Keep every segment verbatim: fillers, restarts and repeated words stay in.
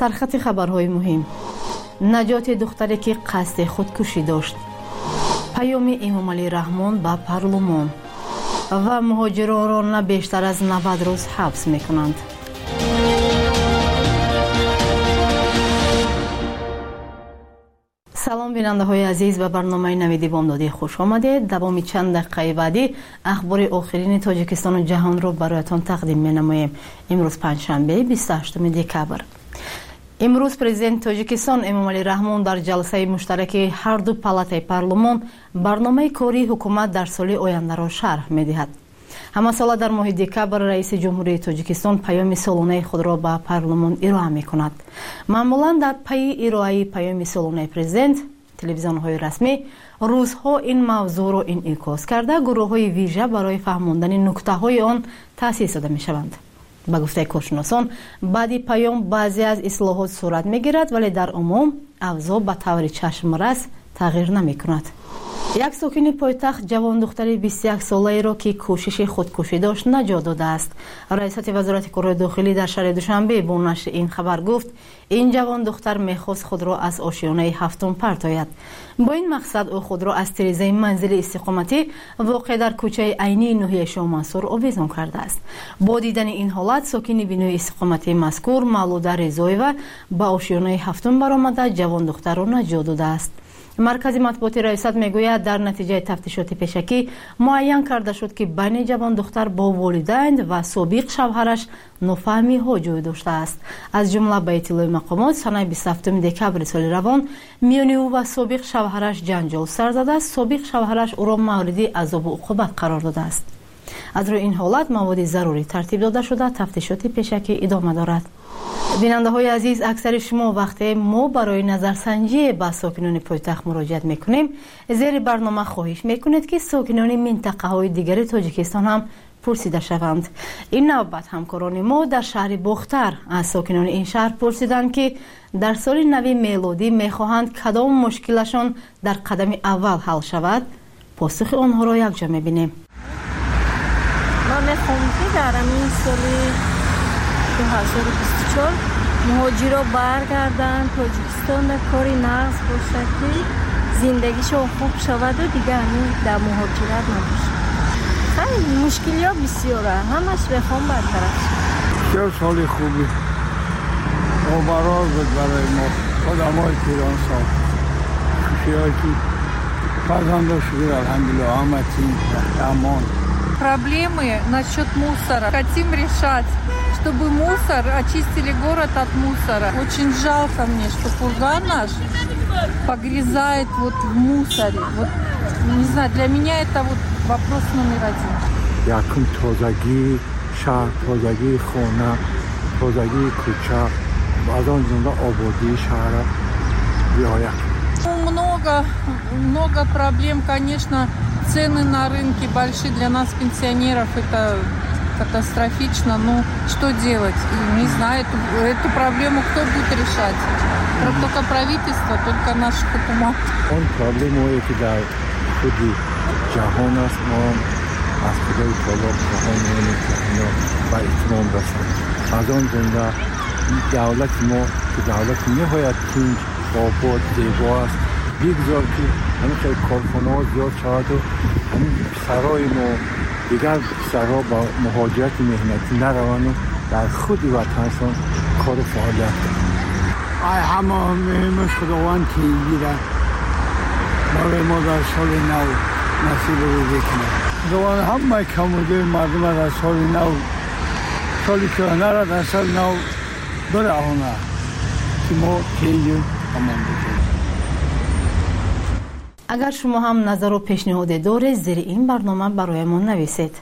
سرخط خبرهای مهم: نجات دختری که قصد خودکشی داشت، پیام امامعلی رحمان به پارلمان و مهاجران را نه بیشتر از نود روز حبس میکنند. سلام بیننده های عزیز، به برنامه نویدی بامدادی خوش آمدید. دوامی چند دقیقه بعدی اخبار آخرین تاجیکستان و جهان را برایتان تقدیم می نماییم. امروز پنجشنبه بیست و هشتم دکبر. امروز پرزیدنت تاجیکستان امامعلی رحمان در جلسه مشترک هر دو پالاتای پارلمان برنامه کاری حکومت در سال آینده را شرح می دهد. همه ساله در ماه دکبر رئیس جمهوری تاجیکستان پیام سالانه خود را به پارلمان ارائه می کند. معمولا در پی ارائه پیام سالانه پرزیدنت، تلویزیون های رسمی روزها این موضوع را انعکاس کرده گروه های ویژه برای فهماندن نکته های آن تأسیس داده می شوند. با گفته کارشناسان بعدی پیام بعضی از اصلاحات صورت می گیرد، ولی در عموم اوضاع به طور چشم رس تغییر نمی کند. یک ساکن پایتخت جوان دختری بیست و یک ساله را که کوشش خودکشی داشت نجات داده است. رئیست وزارت کار داخلی در شهر دوشنبه با نشر این خبر گفت این جوان دختر میخواست خود را از آشیانه هفتم پرت آید. با این مقصد او خود را از تریزه منزل استقامتی واقع در کوچه عینی ناحیه شاه منصور آویزان کرده است. با دیدن این حالت ساکن بینوی استقامتی مذکور مولوده رضاییوه به آشیانه هفتم برآمده جوان دختر را نجات داده است. مرکز مطبوعات ریاست میگوید در نتیجه تفتیشات پیشکی معین کرده شد که بین جوان دختر با والدین و سابق شوهرش نفهمی ها جای داشته است. از جمله به اطلاع مقامات سنه بیست و هفتم دکبر سال روان میان او و سابق شوهرش جنجال سر زده است. سابق شوهرش او را مورد عذاب و عقوبت قرار داده است. از روی این حالت مواد ضروری ترتیب داده شده تفتیشات پیشکی ادامه دارد. بیننده های عزیز، اکثر شما وقتی ما برای نظرسنجی به ساکنان پایتخت مراجعت میکنیم زیر برنامه خواهش میکنید که ساکنان منطقه های دیگر تاجیکستان هم پرسیده شوند. این نوبت همکاران ما در شهر باختر از ساکنان این شهر پرسیدند که در سال نو میلادی میخواهند کدام مشکلشان در قدم اول حل شود. پاسخ آنها را یک جا میبینیم. ما میخوام که در این سال دو هزار و بیست و چهار مهاجرا برگردن تاجیکستان در کاری نقص باشه که زندگیشون خوب شود و دیگه همین در مهاجرت نباشه. خیلی مشکلی ها بسیاره، همش بخوام برطرف شد. بسیار سال خوبی آبرار بود برای ما آدم های پیران سال خوشی هایی که فرزنده شکر الحمدلله آمدیم امان. Проблемы насчет мусора хотим решать, чтобы мусор, очистили город от мусора. Очень жалко мне, что курган наш погрязает вот в мусоре. Вот, не знаю, для меня это вот вопрос номер один. Яким тозаги шахр, тозаги хона, тозаги куча, аз он жумла ободи шахра биояд. Много, много проблем, конечно. Цены на рынке большие, для нас, пенсионеров, это катастрофично. Но что делать? Не знаю, эту, эту проблему кто будет решать? Только правительство, только наш хукумат. Он проблема, эти да, худи, джахон аст, но аз худай толок, джахон немитванем ба итмом расад. Аз он жумла давлат мо, ки давлат ниҳоят тинҷ, обод, зебо аст. بگذار که همین که کارخانه ها زیاد شود و همین پسرهای ما دیگر پسرها با مهاجرت مهنتی نروند و در خود وطنشان کار و فعالیت کنند. ای همه مهمش خداوند که گیره برای ما در سال نو نصیب رو بکنه. خداوند همه کموده مردم در سال نو سالی که نره در سال نو برهانه که ما تیجیم امان بکنیم. اگر شما هم نظر و پیشنهاد دارید زیر این برنامه برایمان نویسید.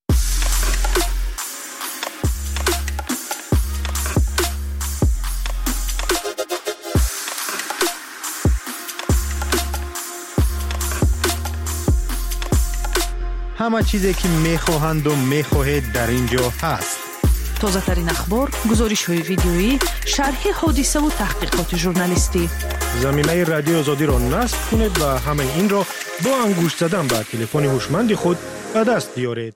همه چیزی که میخواهند و میخواهید در اینجا هست. تازه ترین اخبار، گزارش های ویدیویی، شرح حادثه و تحقیقات ژورنالیستی. زمینه رادیو آزادی را نصب کنید و همه این را با انگشت زدن به تلفن هوشمند خود به دست بیارید.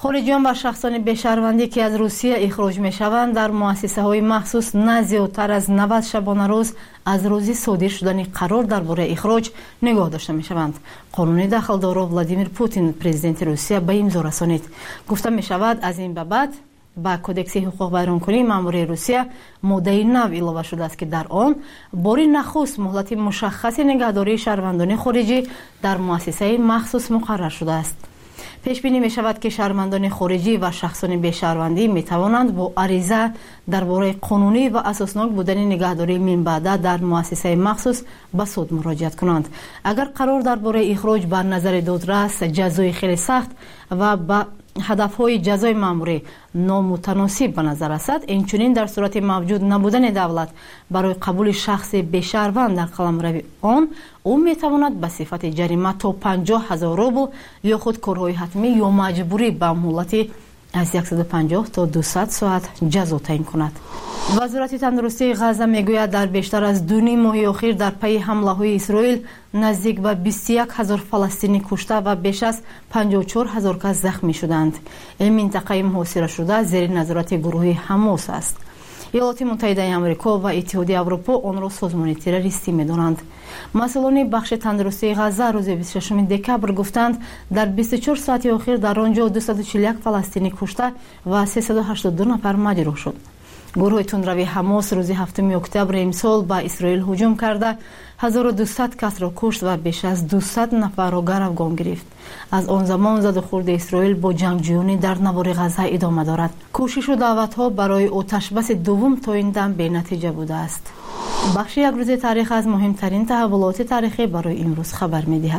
خارجیان و شخصان بی‌شهروندی که از روسیه اخراج می‌شوند در مؤسسه‌های مخصوص نه زیادتر از نود شبانه روز از روزی صادر شدن قرار درباره اخراج نگاه داشته می‌شوند. قانون داخلدار ولادیمیر پوتین پرزیدنت روسیه به امضا رسانید. گفته می‌شود از این به بعد با کودکس حقوق بیرونکنی ماموری روسیه ماده نو اضافه شده است که در آن باری نخست مهلت مشخص نگهداری شهروندان خارجی در مؤسسه مخصوص مقرر شده است. پیش بینی می شود که شهروندان خارجی و شخصان بی‌شهروندی می توانند با عریضه درباره قانونی و اساسناک بودن نگهداری من بعد در مؤسسه مخصوص به سود مراجعت کنند. اگر قرار درباره اخراج بر نظر دادرس جزای خیلی سخت و با هدف‌های جزای ماموری نامتناسب به نظر رسد، اینچنین در صورت موجود نبودن دولت برای قبول شخص بی‌شهروند در قلمرو آن، او میتواند به صفت جریمه تا پنجاه هزار روبل یا خود کارهای حتمی یا مجبوری به مهلت از صد و پنجاه تا دویست ساعت جزا تعیین کند. وزارت تندرستی غزه میگوید در بیشتر از دو نیم ماه اخیر در پی حمله های اسرائیل نزدیک به بیست و یک هزار فلسطینی کشته و بیش از پنجاه و چهار هزار کس زخمی شدند. این منطقه محاصره شده زیر نظارت گروه حماس است. ایالات متحده آمریکا و اتحادیه اروپا آن را سازمان تروریستی می‌دانند. مسئولان بخش تندرستی غزه روز بیست و ششم دکبر گفتند در بیست و چهار ساعت اخیر در آنجا دویست و چهل و یک فلسطینی کشته و سیصد و هشتاد و دو نفر مجروح شد. گروه تندروی حماس روز هفتم اکتبر امسال به اسرائیل هجوم کرده هزار و دویست کس را کشت و بیش از دویست نفر را گروگان گرفت. از آن زمان زد و خورد اسرائیل با جنگجویانی در نوار غزه ادامه دارد. کوشش و دعوت‌ها برای آتش بس دوم تا این دم بی نتیجه بوده است. بخش یک روز تاریخ از مهمترین تحولات تاریخی برای امروز خبر می‌دهد.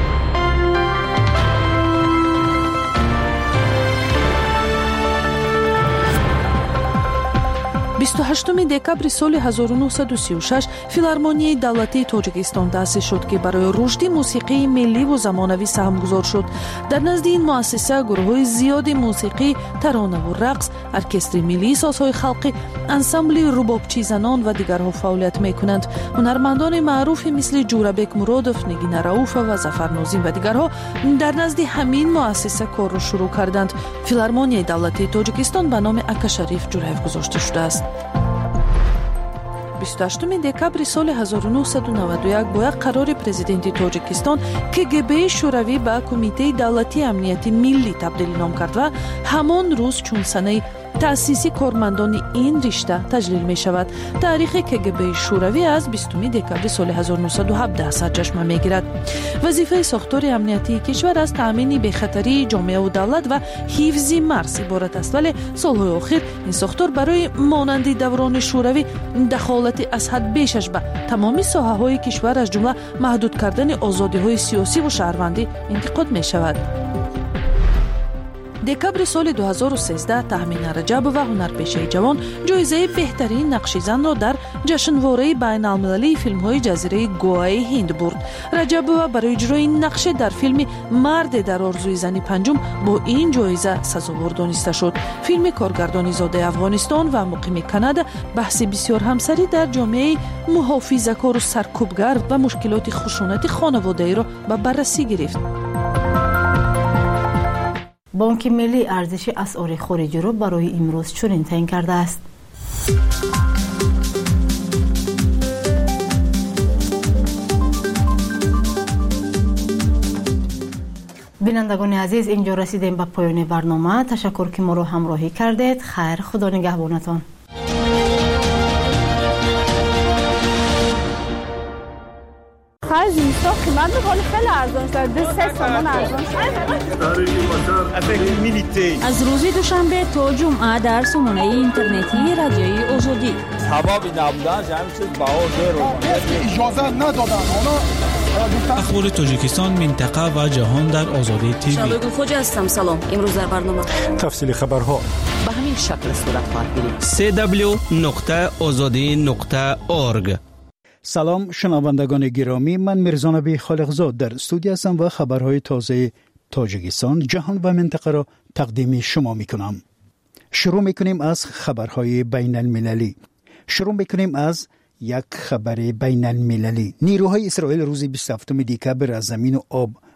بیست و هشتم دکبر سال هزار و نهصد و سی و شش فیلارمونیای давлатии тоҷикистон таъсис шуд ки барои рушди мусиқии милливу замонавӣ саҳмгузор шуд. дар назди ин муассиса гурӯҳҳои зиёди мусиқӣ, таронаву рақс, оркестри миллии созҳои халқӣ, ансамбли рубобчизанон ва дигарҳо фаъолият мекунанд. ҳунармандони маъруфе мисли ҷурабек муродов, нигина рауфова, зафар нозим ва дигарҳо дар назди ҳамин муассиса корро шурӯъ карданд. филармонияи давлатии тоҷикистон ба номи акашариф ҷурайв гузошта шудааст. بیست و هشتم دکبر سال هزار و نهصد و نود و یک با یک قرار پرزیدنت تاجیکستان که کگبه شوروی به کمیته دولتی امنیتی ملی تبدیل نام کرد و همان روز چون سنه تأسیسی کارمندان این رشته تجلیل می شود. تاریخ کگبه شوروی از بیستم دکبر سال هزار و نهصد و هفده سرچشمه می گیرد. وظیفه ساختار امنیتی کشور از تأمین بی‌خطری جامعه و دولت و حفظ مرز عبارت است، ولی سالهای اخیر این ساختار برای مانند دوران شوروی دخالت از حد بیشش به تمامی ساحه‌های کشور از جمله محدود کردن آزادی‌های سیاسی و شهروندی انتقاد می شود. دکبر سال دو هزار و سیزده تهمینه رجبова هنرپیشه جوان جایزه بهترین نقشیزن را در جشنواره بین المللی فیلم های جزیره گوای هند برد. رجبова برای اجرای نقش در فیلم مرد در آرزوی زنی پنجم با این جایزه سزاوار دانسته شد. فیلم کارگردانی زاده افغانستان و مقیم کانادا بحث بسیار همسری در جامعه محافظه‌کار و سرکوبگر و مشکلات خشونت خانواده‌ای را به بررسی گرفت. بانک ملی ارزش اسعار خارجی را برای امروز چنین تعیین کرده است. بینندگان عزیز، اینجا رسیدیم به پایان برنامه. تشکر که ما را همراهی کردید. خیر، خدا نگهبانتان. خرج اینستا قیمت بخوری خیلی ارزان شد. دو سه تومان ارزان شد. از روز دوشنبه تا جمعه در سامانه اینترنتی رادیوی آزادی. سبب نبودن همین چیز بهار رو اجازه ندادن. اخبار تاجیکستان، منطقه و جهان در آزادی تیوی. شبگو خوج هستم. سلام. امروز در برنامه تفصیل خبرها به همین شکل صورت خواهد گرفت. سی دبلیو نقطه آزادی نقطه اورگ. سلام شنوندگان گرامی، من میرزانبی خالقزاد در استودیو هستم و خبرهای تازه تاجیکستان، جهان و منطقه را تقدیم شما میکنم. شروع میکنیم از خبرهای بین المللی. شروع میکنیم از یک خبر بین المللی. نیروهای اسرائیل روز بیست و هفتم دکبر از زمین و آب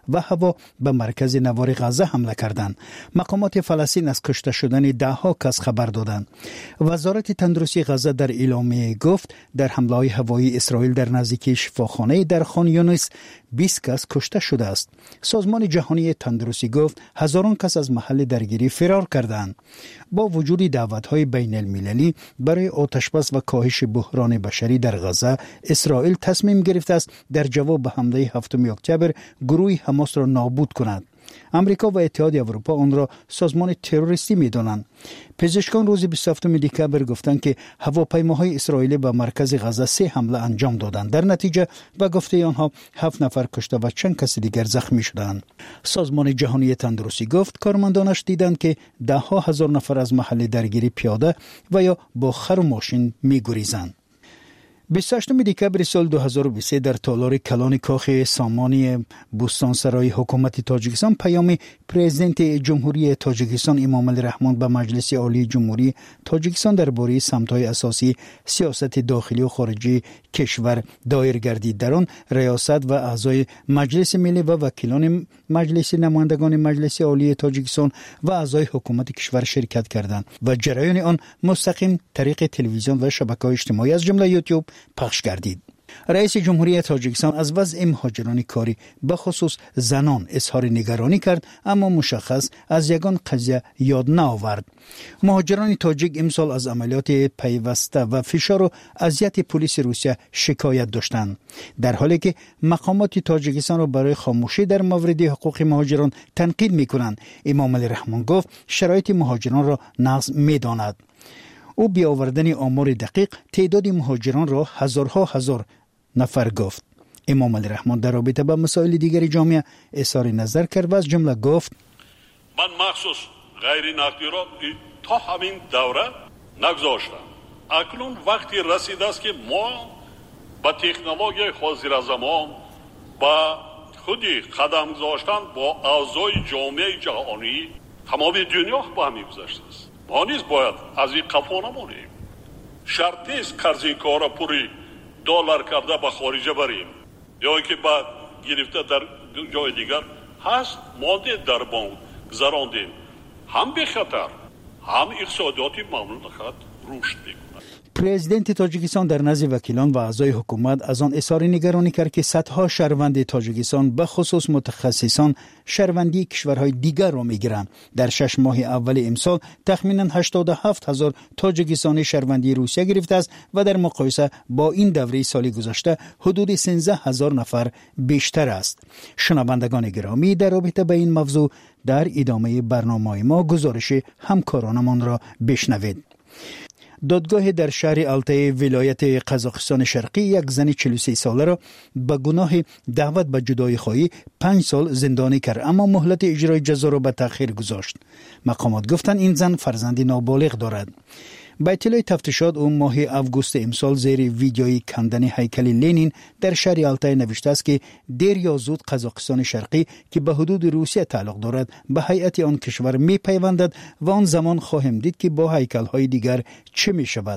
و هوا به مرکز نوار غزه حمله کردند. مقامات فلسطین از کشته شدن ده ها کس خبر دادند. وزارت تندرستی غزه در اعلامیه گفت در حمله هوایی اسرائیل در نزدیکی شفاخانه در خان یونس بیست کس کشته شده است. سازمان جهانی تندرستی گفت هزاران کس از محل درگیری فرار کردند. با وجود دعوت‌های بین المللی برای آتشبس و کاهش بحران بشری در غزه، اسرائیل تصمیم گرفته است در جواب به حمله هفتم اکتبر گروه حماس را نابود کند. امریکا و اتحاد اروپا آن را سازمان تروریستی می‌دانند. پزشکان روز بیست و هفتم دکبر گفتند که هواپیماهای اسرائیلی به مرکز غزه سه حمله انجام دادند. در نتیجه به گفته آنها هفت نفر کشته و چند کس دیگر زخمی شدند. سازمان جهانی تندرستی گفت کارمندانش دیدند که ده ها هزار نفر از محل درگیری پیاده و یا با خر و ماشین می‌گریزند. بیست و هشتم دکبر سال دو هزار و بیست و سه در تالار کلان کاخ سامانی بوستانسرای حکومت تاجیکستان پیام پرزیدنت جمهوری تاجیکستان امام علی رحمان به مجلس عالی جمهوری تاجیکستان درباره سمت‌های اساسی سیاست داخلی و خارجی کشور دایر گردید. در آن ریاست و اعضای مجلس ملی و وکیلان مجلس نمایندگان مجلس عالی تاجیکستان و اعضای حکومت کشور شرکت کردند و جریان آن مستقیم طریق تلویزیون و شبکه‌های اجتماعی از جمله یوتیوب پخش گردید. رئیس جمهوری تاجیکستان از وضع مهاجران کاری به خصوص زنان اظهار نگرانی کرد، اما مشخص از یگان قضیه یاد نآورد. مهاجران تاجیک امسال از عملیات پیوسته و فشار و اذیت پلیس روسیه شکایت داشتند، در حالی که مقامات تاجیکستان را برای خاموشی در مورد حقوق مهاجران تنقید می‌کنند. امام علی رحمان گفت شرایط مهاجران را نقض می‌داند. او بی آوردن آمار دقیق تعداد مهاجران را هزارها هزار نفر گفت. امام علی رحمان در رابطه با مسائل دیگر جامعه اظهار نظر کرد و از جمله گفت من مخصوص غیر نقدی را تا همین دوره نگذاشتم. اکنون وقتی رسیده است که ما با تکنولوژی حاضر زمان با خودی قدم گذاشتن با اعضای جامعه جهانی تمام دنیا با هم گذاشته است. ما نیز باید از این قفا نمانیم. شرط نیست که از این کار پوری دلار کرده به خارجه بریم یا که بعد گرفته در جای دیگر هست مانده در بانک گذراندیم. هم به خطر هم اقتصادیاتی مملکت رشد می‌کند. پرزیدنت تاجیکستان در نزد وکیلان و اعضای حکومت از آن اظهار نگرانی کرد که صدها شهروند تاجیکستان به خصوص متخصصان شهروندی کشورهای دیگر را می‌گیرند. در شش ماه اول امسال تخمیناً هشتاد و هفت هزار تاجیکستانی شهروندی روسیه گرفته است و در مقایسه با این دوره سال گذشته حدود سیزده هزار نفر بیشتر است. شنوندگان گرامی، در رابطه با این موضوع در ادامه برنامه ما گزارش همکارانمان را بشنوید. دادگاه در شهر التای ولایت قزاقستان شرقی یک زن چهل و سه ساله را به گناه دعوت به جدایی خواهی پنج سال زندانی کرد، اما مهلت اجرای جزا را به تأخیر گذاشت. مقامات گفتند این زن فرزندی نابالغ دارد. با اطلاع تفتیشات او ماه اوگوست امسال زیر ویدیوی کندن هیکل لنین در شهر التای نوشته است که دیر یا زود قزاقستان شرقی که به حدود روسیه تعلق دارد به هیئت آن کشور می پیوندد و آن زمان خواهیم دید که با هیکل های دیگر چه می شود.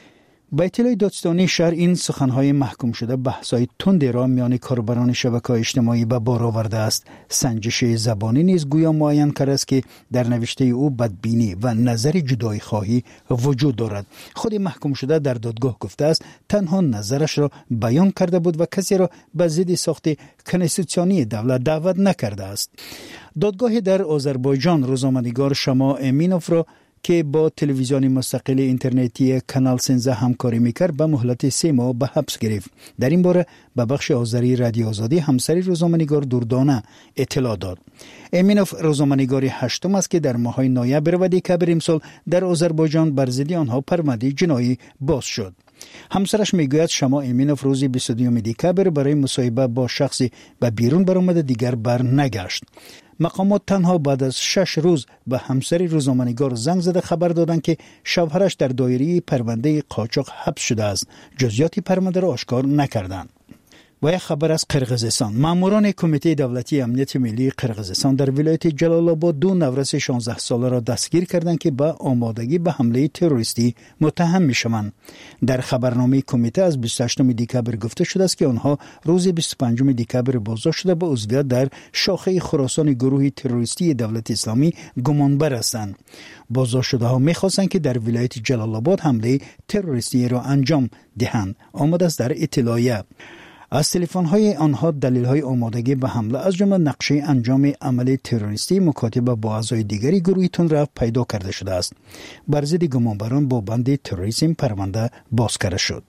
با اطلاع دادستانی شهر این سخنهای محکوم شده بحث‌های تندی را میان کاربران شبکه‌های اجتماعی به بار آورده است. سنجش زبانی نیز گویا معین کرده است که در نوشته او بدبینی و نظر جدایی خواهی وجود دارد. خود محکوم شده در دادگاه گفته است تنها نظرش را بیان کرده بود و کسی را به ضد ساخت کنستیتوسیونی دولت دعوت نکرده است. دادگاه در آذربایجان روزنامه‌نگار شما امینوف را که با تلویزیون مستقل اینترنتی کانال سیزده همکاری میکرد به مهلت سه ماه به حبس گرفت. در این باره به بخش آذری رادیو آزادی همسری روزنامه‌نگار دردانه اطلاع داد. امینوف روزنامه‌نگار هشتم است که در ماه‌های نوامبر و دکبر امسال در آذربایجان بر ضد آنها پرونده جنایی باز شد. همسرش میگوید شما امینوف روز بیست و دو دکبر برای مصاحبه با شخصی به بیرون برآمده دیگر بر نگشت. مقامات تنها بعد از شش روز به همسر روزنامه‌نگار زنگ زده خبر دادند که شوهرش در دایره پرونده قاچاق حبس شده است. جزئیات پرونده را آشکار نکردند. و یک خبر از قرقیزستان. ماموران کمیته دولتی امنیت ملی قرقیزستان در ولایت جلال آباد دو نورس شانزده ساله را دستگیر کردند که با آمادگی به حمله تروریستی متهم میشوند. در خبرنامه کمیته از بیست و هشتم دکبر گفته شده است که آنها روز بیست و پنجم دکبر بازداشت شده به عضویت در شاخه خراسان گروه تروریستی دولت اسلامی گمانبر هستند. بازداشت شده ها میخواستند که در ولایت جلال آباد حمله تروریستی را انجام دهند. آمده است در اطلاعیه. از تلفن‌های آنها دلیل‌های آمادگی به حمله از جمله نقشه انجام عمل تروریستی مکاتبه با اعضای دیگری گروه تندرو پیدا کرده شده است. بر ضد گمانبران با بند تروریسم پرونده باز کرده شد.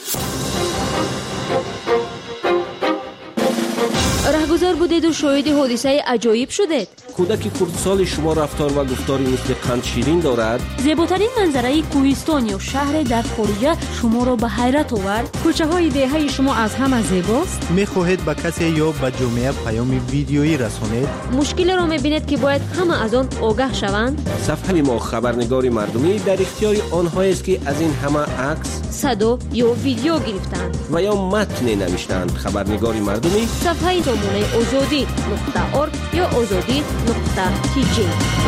رهگذر بودید و شاهد حادثه عجایب شدید. کودک کردسال شما رفتار و گفتاری مثل قند شیرین دارد. زیباترین منظره کوهستان یا شهر در خارج شما را به حیرت آورد. کوچه های دهه شما از همه زیباست. میخواهید به کسی یا به جامعه پیام ویدیویی رسانید؟ مشکل را میبینید که باید همه از آن آگاه شوند. صفحه ما خبرنگار مردمی در اختیار آنهایی است که از این همه عکس، صدا یا ویدیو گرفتند و یا متن نوشتند. خبرنگار مردمی صفحه سامانه آزادی نقطه ارگ یا آزادی نقطه تی جی.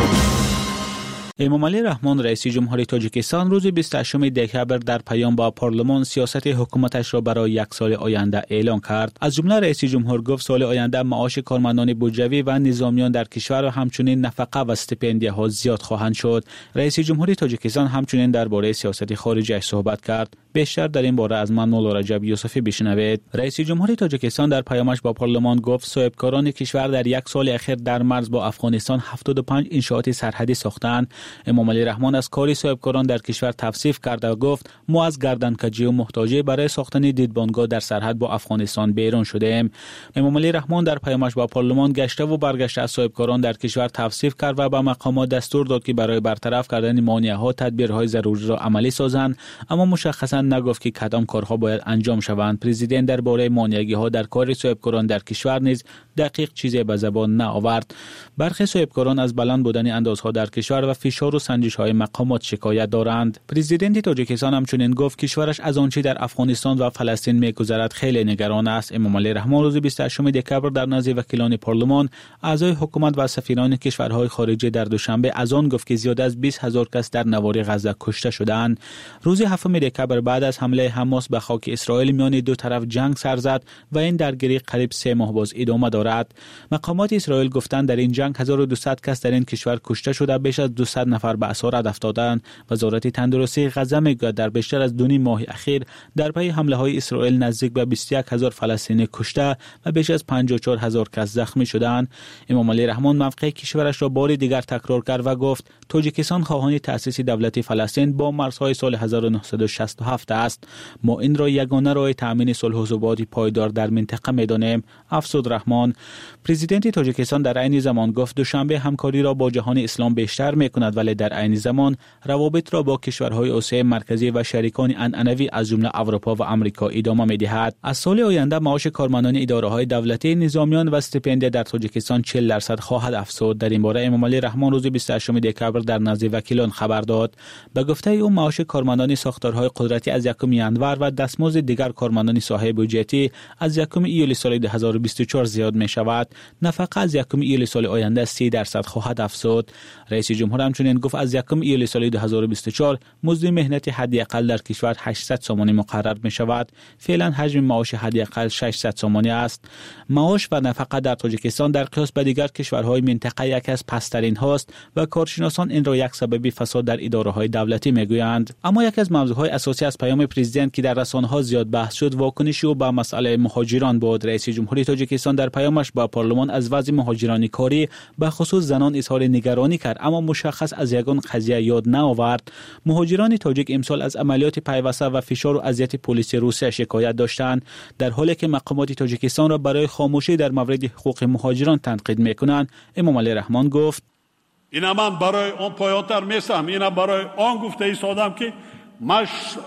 امام علی رحمان رئیس جمهوری تاجیکستان روز بیست و هشتم دکبر در پیام با پارلمان سیاست حکومتش را برای یک سال آینده اعلام کرد. از جمله رئیس جمهور گفت سال آینده معاش کارمندان بودجوی و نظامیان در کشور و همچنین نفقه و استیپندیه ها زیاد خواهند شد. رئیس جمهوری تاجیکستان همچنین درباره سیاست خارجی صحبت کرد. بیشتر در این باره از من مولا رجب یوسفی بشنوید. رئیس جمهوری تاجیکستان در پیامش با پارلمان گفت صاحبکاران کشور در یک سال اخیر در مرز با افغانستان هفتاد و پنج انشاءات سرحدی ساختند. امام علی رحمان از کاری صاحبکاران در کشور توصیف کرد و گفت ما از گردنکجی و محتاجی برای ساختن دیدبانگاه در سرحد با افغانستان بیرون شدیم. امام علی رحمان در پیامش با پارلمان گشته و برگشته از صاحبکاران در کشور توصیف کرد و به مقامات دستور داد که برای برطرف کردن مانع‌ها تدبیرهای ضروری را عملی سازند، اما مشخصا نگفت که کدام کارها باید انجام شوند. پرزیدنت درباره مانعگی‌ها در کار صاحبکاران در کشور نیز دقیق چیزی به زبان نآورد. برخی صاحبکاران از بلند بودن اندازها در کشور و فشار و سنجش‌های مقامات شکایت دارند. پرزیدنت تاجیکستان همچنین گفت کشورش از آنچه در افغانستان و فلسطین می‌گذرد خیلی نگران است. امام علی رحمان روز بیست و هشتم دکبر در نزد وکیلان پارلمان، اعضای حکومت و سفیران کشورهای خارجی در دوشنبه از آن گفت که زیاد از بیست هزار کس در نوار غزه کشته شدند. روز هفتم دکبر بعد از حمله حماس به خاک اسرائیل میان دو طرف جنگ سر زد و این درگیری قریب سه ماه باز ادامه دارد. مقامات اسرائیل گفتند در این جنگ هزار و دویست کس در این کشور کشته شده، بیش از دویست نفر به اسارت افتادند. وزارت تندرستی غزه میگوید در بیشتر از دو نیم ماه اخیر در پی حمله های اسرائیل نزدیک به بیست و یک هزار فلسطینی کشته و بیش از پنجاه و چهار هزار کس زخمی شدند. امام علی رحمان موقع کشورش را بار دیگر تکرار کرد و گفت تاجیکستان خواهان تأسیس دولت فلسطین با مرزهای سال هزار و نهصد و شصت و هفت است. ما این را یگانه راه تامین صلح و ثبات پایدار در منطقه می‌دانیم. افزود رحمان. پرزیدنت تاجیکستان در عین زمان گفت دوشنبه همکاری را با جهان اسلام بیشتر می‌کند، ولی در عین زمان روابط را با کشورهای آسیای مرکزی و شریکان عنعنوی از جمله اروپا و آمریکا ادامه می‌دهد. از سال آینده معاش کارمندان اداره‌های دولتی، نظامیان و استیپندیه در تاجیکستان چهل درصد خواهد افزود. در این باره امام علی رحمان روز بیست و هشتم دکبر در نزد وکیلان خبر داد. به گفته او معاش کارمندان ساختارهای قدرتی از یکم ینور و دستمزد دیگر کارمندان صاحب بودجتی از یکم ایول سال دو هزار و بیست و چهار زیاد می شود. نفقه از یکم ایول سال آینده سی درصد خواهد افزود. رئیس جمهور همچنین گفت از یکم ایول سال دو هزار و بیست و چهار مزد مهنتی حداقل در کشور هشتصد سومانی مقرر می شود. فعلا حجم معاش حداقل ششصد سومانی است. معاش و نفقه در تاجیکستان در قیاس به دیگر کشورهای منطقه یکی از پست‌ترین هاست و کارشناسان این را یک سبب فساد در اداره‌های دولتی میگویند. اما یکی از موضوعهای اساسی از پیام پرزیدنت که در رسانه‌ها زیاد بحث شد واکنشی او به مسئله مهاجران بود. رئیس جمهوری تاجیکستان در پیامش با پارلمان از وضع مهاجران کاری به خصوص زنان اظهار نگرانی کرد، اما مشخص از یگان قضیه یاد نآورد. مهاجران تاجیک امسال از عملیات پیوسته و فشار و اذیت پلیس روسیه شکایت داشتند، در حالی که مقامات تاجیکستان را برای خاموشی در مورد حقوق مهاجران تنقید میکنند. امام علی رحمان گفت اینا من برای اون پایانتر میسم، اینا برای آن گفته ایستادم که من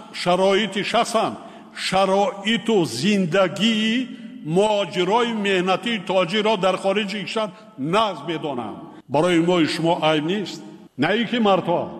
شرایط شخصم شرایط و زندگی مهاجرای مهنتی تاجی را در خارج کشور نقض میدانم. برای ما شما عیب نیست، نه اینکه مردها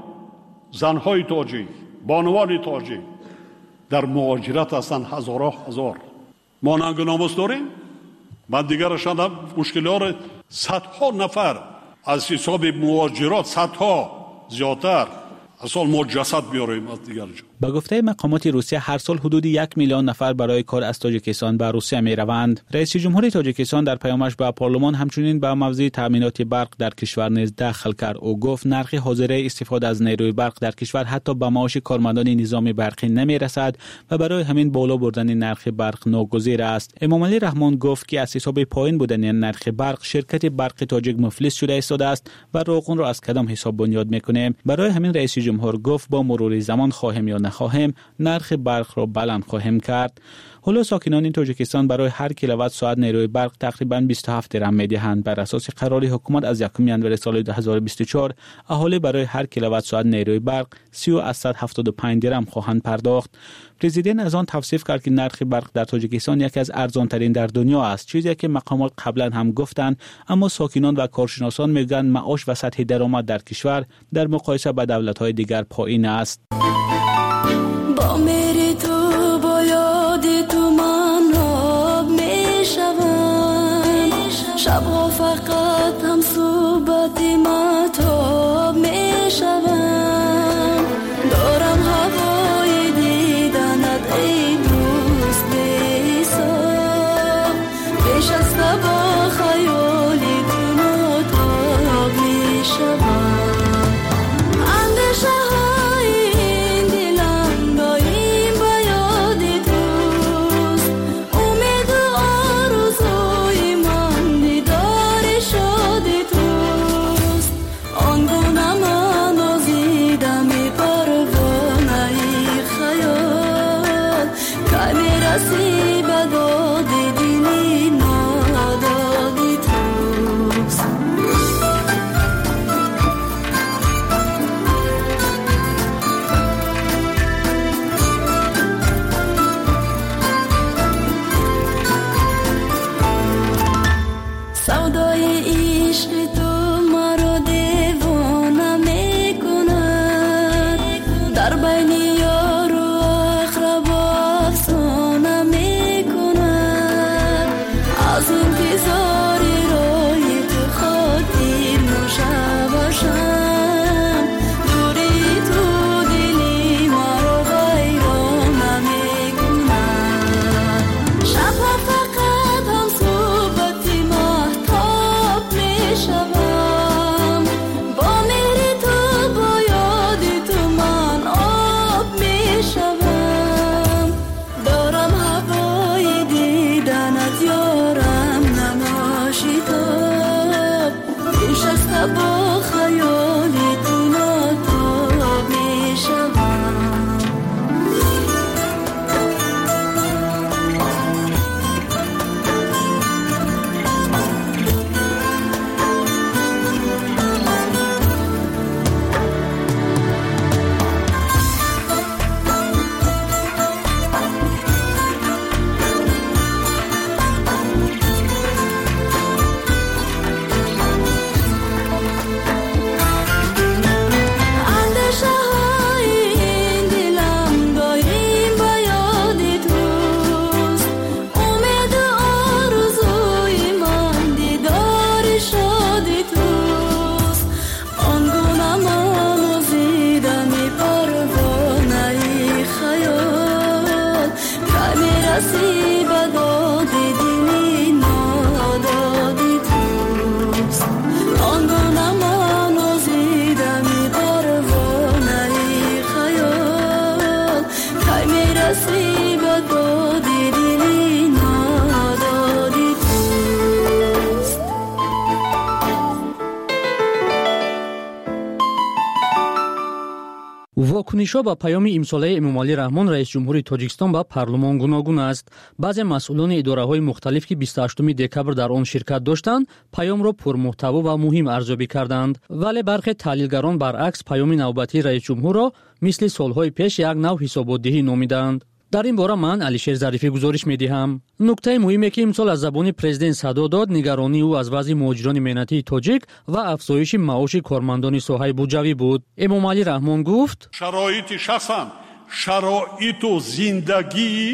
زنهای تاجی بانوان تاجی در مهاجرت هستند هزارها هزار. ما ننگ ناموس داریم. من دیگرش هم مشکلات صدها نفر از حساب مهاجرات صدها زیادتر اصلا ما جسد بیاریم از دیگر جا. با گفته مقامات روسیه هر سال حدود یک میلیون نفر برای کار از تاجیکستان به روسیه می روند. رئیس جمهور تاجیکستان در پیامش به پارلمان همچنین به موضوع تامینات برق در کشور نیز دخل کرد. او گفت نرخ حاضره استفاده از نیروی برق در کشور حتی به معاش کارمندان نظام برقی نمی رسد و برای همین بالا بردن نرخ برق ناگزیر است. امامعلی رحمان گفت که از حساب پایین بودن نرخ برق شرکت برق تاجیک مفلس شده ایستاده است و روغن را از کدام حساب بنیاد میکنیم. برای همین رئیس جمهور گفت با مرور زمان خواهیم یا نخواهیم نرخ برق را بلند خواهیم کرد. حالا ساکنان تاجیکستان برای هر کیلووات ساعت نیروی برق تقریباً بیست و هفت درم می‌دهند. بر اساس قرار حکومت از یکم ژانویه سال دو هزار و بیست و چهار اهالی برای هر کیلووات ساعت نیروی برق سی و صد و هفتاد و پنج درم خواهند پرداخت. پرزیدنت از آن توصیف کرد که نرخ برق در تاجیکستان یکی از ارزان‌ترین در دنیا است، چیزی که مقامات قبلا هم گفتند، اما ساکنان و کارشناسان میگن معاش و سطح درآمد در کشور در مقایسه با دولت‌های دیگر پایین است. با میری تو با یادی تو من آب میشوم، شبها فقط هم صحبتی مطاب میشوم، دارم هوای دیدنت ای دوست بی‌حساب، پیش از با خیالی تو مطاب میشوم، اندیشه واکنش‌ها با پیام امساله امامعلی رحمان رئیس جمهوری تاجیکستان با پارلمان گوناگون است. بعضی مسئولان اداره‌های مختلف که بیست و هشتم دکبر در آن شرکت داشتند، پیام را پرمحتوا و مهم ارزیابی کردند، ولی برخی تحلیلگران برعکس پیام نوبتی رئیس جمهور را مثل سالهای پیش یک نوع حساب‌دهی نامیدند. در این باره من علیشیر ظریفی گزارش می‌دهم. نکته مهمی که امسال از زبان پرزیدنت صدا داد نگرانی او از وضع مهاجران مهنتی تاجیک و افزایش معاش کارمندان ساحه بودجوی بود. امامعلی رحمان گفت: شرایط شخصا شرایط زندگی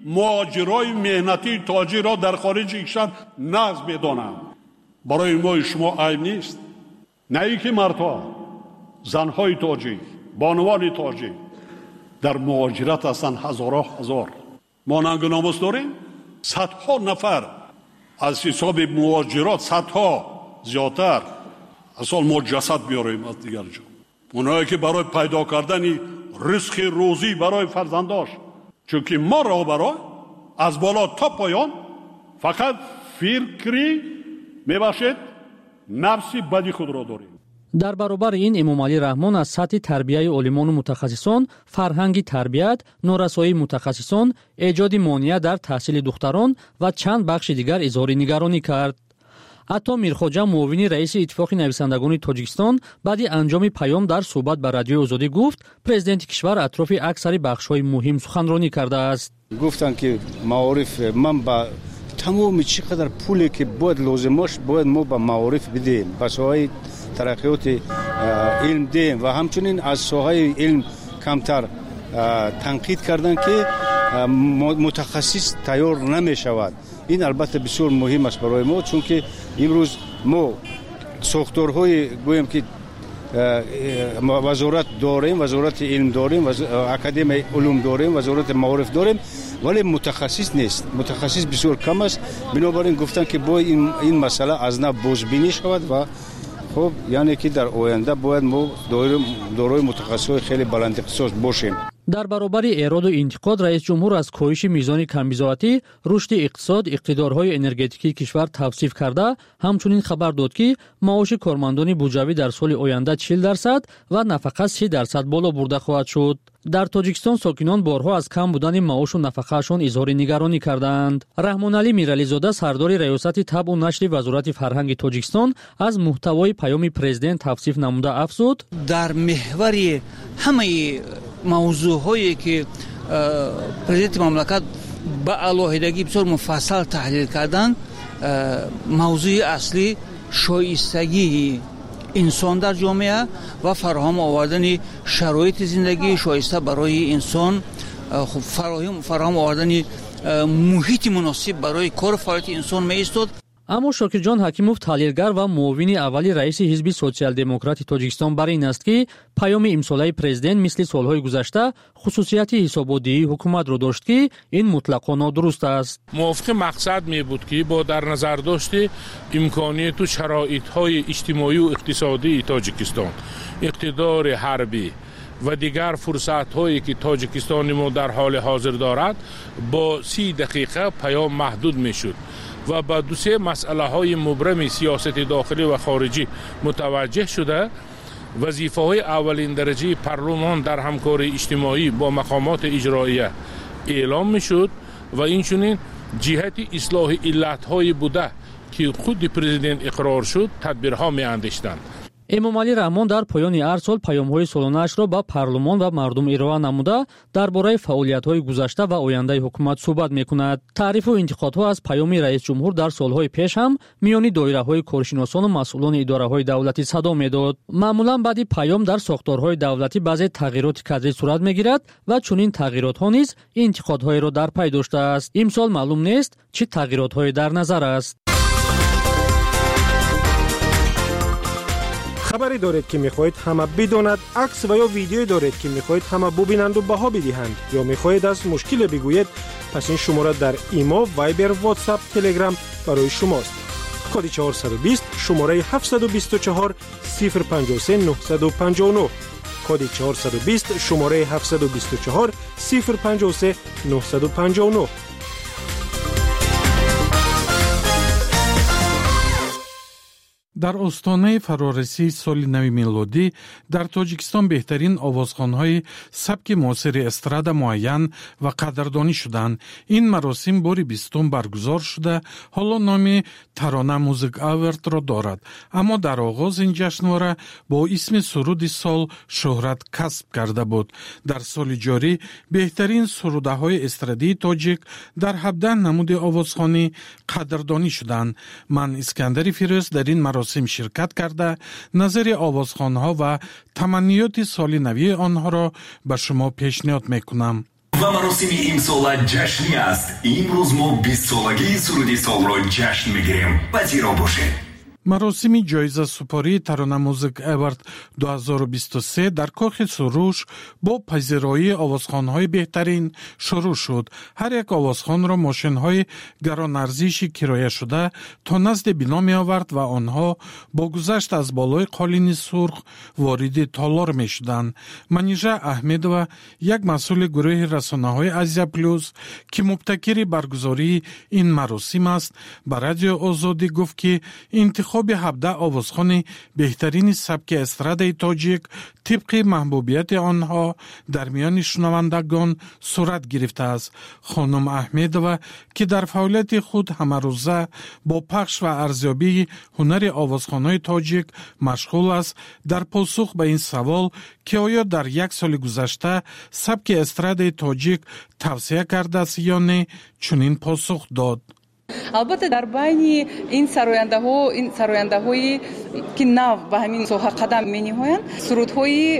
مهاجرای مهنتی تاجی را در خارج کشور نقض بدانند. برای ما شما عیب نیست. نه ای که مردها، زنهای تاجیک، بانوان تاجیک در مهاجرت هستند هزارها هزار. ما ننگ و ناموس داریم. صدها نفر از حساب مهاجرات، صدها زیادتر اصلا ما جسد بیاریم از دیگر جا. اونایی که برای پیدا کردن رزق روزی برای فرزنداش، چون که ما را برای از بالا تا پایان فقط فکری میباشد نفسی بدی خود را داریم. در برابر این امامعلی رحمان از سطح تربیه عالمان و متخصصان، فرهنگ تربیت، نورسایی متخصصان، ایجاد مانع در تحصیل دختران و چند بخش دیگر اظهار نگرانی کرد. عطا میرخواجه معاون رئیس اتفاق نویسندگان تاجیکستان بعد انجام پیام در صحبت با رادیو آزادی گفت پرزیدنت کشور اطراف اکثر بخش‌های مهم سخنرانی کرده است. گفتن که معارف من با تمام چقدر پولی که باید لازمش باید ما با معارف بدیم، با ساحه ترقیات علم دیم و همچنین از ساحه علم کمتر تنقید کردن که متخصص تیار نمی شود. این البته بسیار مهم است برای ما، چون که امروز ما ساختارهای گویم که وزارت داریم، وزارت علم داریم، اکادمی علوم داریم، وزارت معارف داریم، ولی متخصص نیست. متخصص بسیار کم است. بنابراین گفتن که باید این, این مسئله از نو بازبینی شود و خب یعنی که در آینده باید ما دارای متخصص خیلی بلند اختصاص باشیم. در برابر اعراض و انتقاد رئیس جمهور از کاهش میزان کمبزاعتی، رشد اقتصاد، اقتدارهای انرژتیکی کشور توصیف کرده، همچنین خبر داد که معاش کارمندان بودجوی در سال آینده چهل درصد و نفقه سی درصد بالا برده خواهد شد. در تاجیکستان ساکنان بارها از کم بودن معاش و نفقه‌شان اظهار نگرانی کردند. رحمانعلی میرعلیزاده سردار ریاست طب و نشر وزارت فرهنگ تاجیکستان از محتوای پیام پرزیدنت توصیف نموده افزود: در محور همه موضوعهایی که پرزیدنت مملکت با علاهیدگی بسیار مفصل تحلیل کردن، موضوع اصلی شایستگی انسان در جامعه و فراهم آوردن شرایط زندگی شایسته برای انسان، خب فراهم فراهم آوردن محیط مناسب برای کار و فعالیت انسان می ایستاد. اما شاکرجان حکیموف تحلیلگر و معاون اولی رئیس حزب سوسیال دموکرات تاجیکستان بر این است که پیام امساله پرزیدنت مثل سالهای گذشته خصوصیت حسابدهی حکومت را داشت که این مطلقاً نادرست است. موافق مقصد می بود که با در نظر داشته امکانیت و شرایط‌های اجتماعی و اقتصادی تاجیکستان، اقتدار حربی و دیگر فرصت‌هایی که تاجیکستان ما در حال حاضر دارد با سی دقیقه پیام محدود می‌شد و با دو سه مسئله های مبرم سیاست داخلی و خارجی متوجه شده وظیفه های اولین درجه پارلمان در همکاری اجتماعی با مقامات اجراییه اعلام می شد و اینچنین جهت اصلاح علت های بوده که خود پرزیدنت اقرار شد تدبیرها می اندیشتند. امامعلی رحمان در پایان هر سال پیام‌های سالانه‌اش را با پارلمان و مردم ارائه نموده درباره فعالیت‌های گذشته و آینده حکومت صحبت می‌کند. تعریف و انتقادها از پیام رئیس جمهور در سال‌های پیش هم میان دایره‌های کارشناسان و مسئولان اداره‌های دولتی صدا می‌داد. معمولاً بعد پیام در ساختارهای دولتی بعضی تغییرات کادری صورت می‌گیرد و چنین تغییرات‌ها نیز انتقادهای را در پی داشته است. امسال معلوم نیست چه تغییرات‌های در نظر است. خبری دارید که میخواهید همه بداند، عکس و یا ویدیویی دارید که میخواهید همه ببینند و بها بدهند یا میخواهید از مشکل بگویید، پس این شماره در ایما، وایبر، واتساپ، تلگرام برای شماست. کد چهارصد و بیست شماره هفتصد و بیست و چهار صفر پنجاه و سه نهصد و پنجاه و نه. کد چهارصد و بیست شماره هفتصد و بیست و چهار صفر پنجاه و سه نهصد و پنجاه و نه. در استانه فرارسی سال نو میلادی در تاجیکستان بهترین آوازخوان‌های سبک معاصر استرادا معین و قدردانی شدند. این مراسم باری بیستم برگزار شده، حالا نام ترانه موزیک آورد را دارد، اما در آغاز این جشنواره با اسم سرود سال شهرت کسب کرده بود. در سال جاری بهترین سروده‌های استرادی تاجیک در هفده نمود آوازخوانی قدردانی شدند. من اسکندر فیروز در این مراسم شرکت کرده نظر آوازخوان‌ها و تمنیات سال نوی آنها را به شما پیشنهاد میکنم. و مراسم امسال جشنی است. امروز ما بیست سالگی سرودی سال را جشن میگیریم. پذیرا باشید. مراسم جایزه سپاری ترانه موزیک اوارد دو هزار و بیست و سه در کاخ سروش با پذیرایی آوازخوان‌های بهترین شروع شد. هر یک آوازخوان را ماشین‌های گران ارزشی کرایه شده تا نزد بنا می آورد و آنها با گذشت از بالای قالین سرخ وارد تالار می شدند. منیژه احمدова یک مسئول گروه رسانه‌های آزیا پلوس که مبتکر برگزاری این مراسم است به رادیو آزادی گفت که انتخاب به هفده آوازخوان بهترین سبک استرادای تاجیک طبق محبوبیت آنها در میان شنوندگان صورت گرفته است. خانم احمدова که در فعالیت خود همه روزه با پخش و ارزیابی هنر آوازخوان‌های تاجیک مشغول است، در پاسخ به این سوال که آیا در یک سال گذشته سبک استرادای تاجیک توسعه کرده است یا نه چنین پاسخ داد. البته در بین این سراینده ها این سراینده هایی که نو به همین ساحه قدم می نهایند سرودهای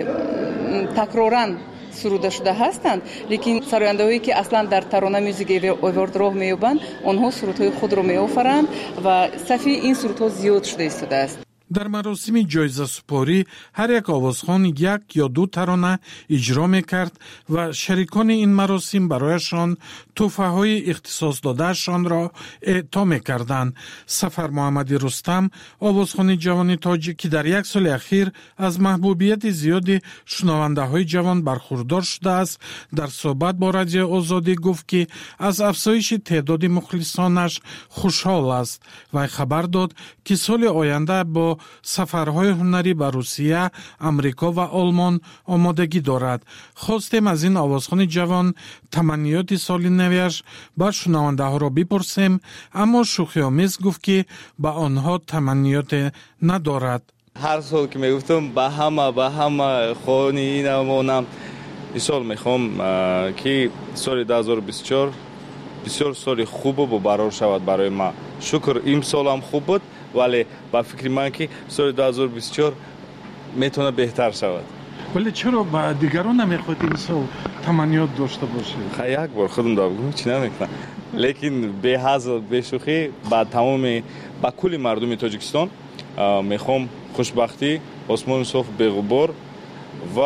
تکرارن سروده شده هستند، لیکن سراینده هایی که اصلا در ترانه موزیک اوورد راه می یابند آنها سرودهای خود را می آفرند و صفی این سرودها زیاد شده ایستاده است. در مراسم جایزه سپاری هر یک آوازخوان یک یا دو ترانه اجرا میکرد و شریکان این مراسم برایشان تحفه های اختصاص دادهشان را اعطا میکردند. سفر محمدی رستم آوازخوان جوان تاجیک که در یک سال اخیر از محبوبیت زیادی شنونده های جوان برخوردار شده است، در صحبت با رادیو آزادی گفت که از افزایش تعداد مخلصانش خوشحال است و خبر داد که سال آینده با سفرهای هنری به روسیه، امریکا و آلمان آمادگی دارد. خواستیم از این آوازخوان جوان تمنیات سال نویش به شنونده ها را بپرسیم، اما شوخی آمیز گفت که به آنها تمنیات ندارد. هر سال که میگفتم به همه به همه خونی اینمونم این سال میخوام که سال دو هزار و بیست و چهار بسیار سال خوب و برار شود برای ما. شکر این سال هم خوب بود، ولی با فکر من که سال دو هزار و بیست و چهار میتونه بهتر شود. ولی چرا با دیگران نمیخواید این سال تمنیات داشته باشید؟ خیلی یک بار خودم دارم چی نمیکنم، لیکن به هزار به شوخی با تمام با کل مردم تاجیکستان میخوام خوشبختی، آسمان صاف به غبار و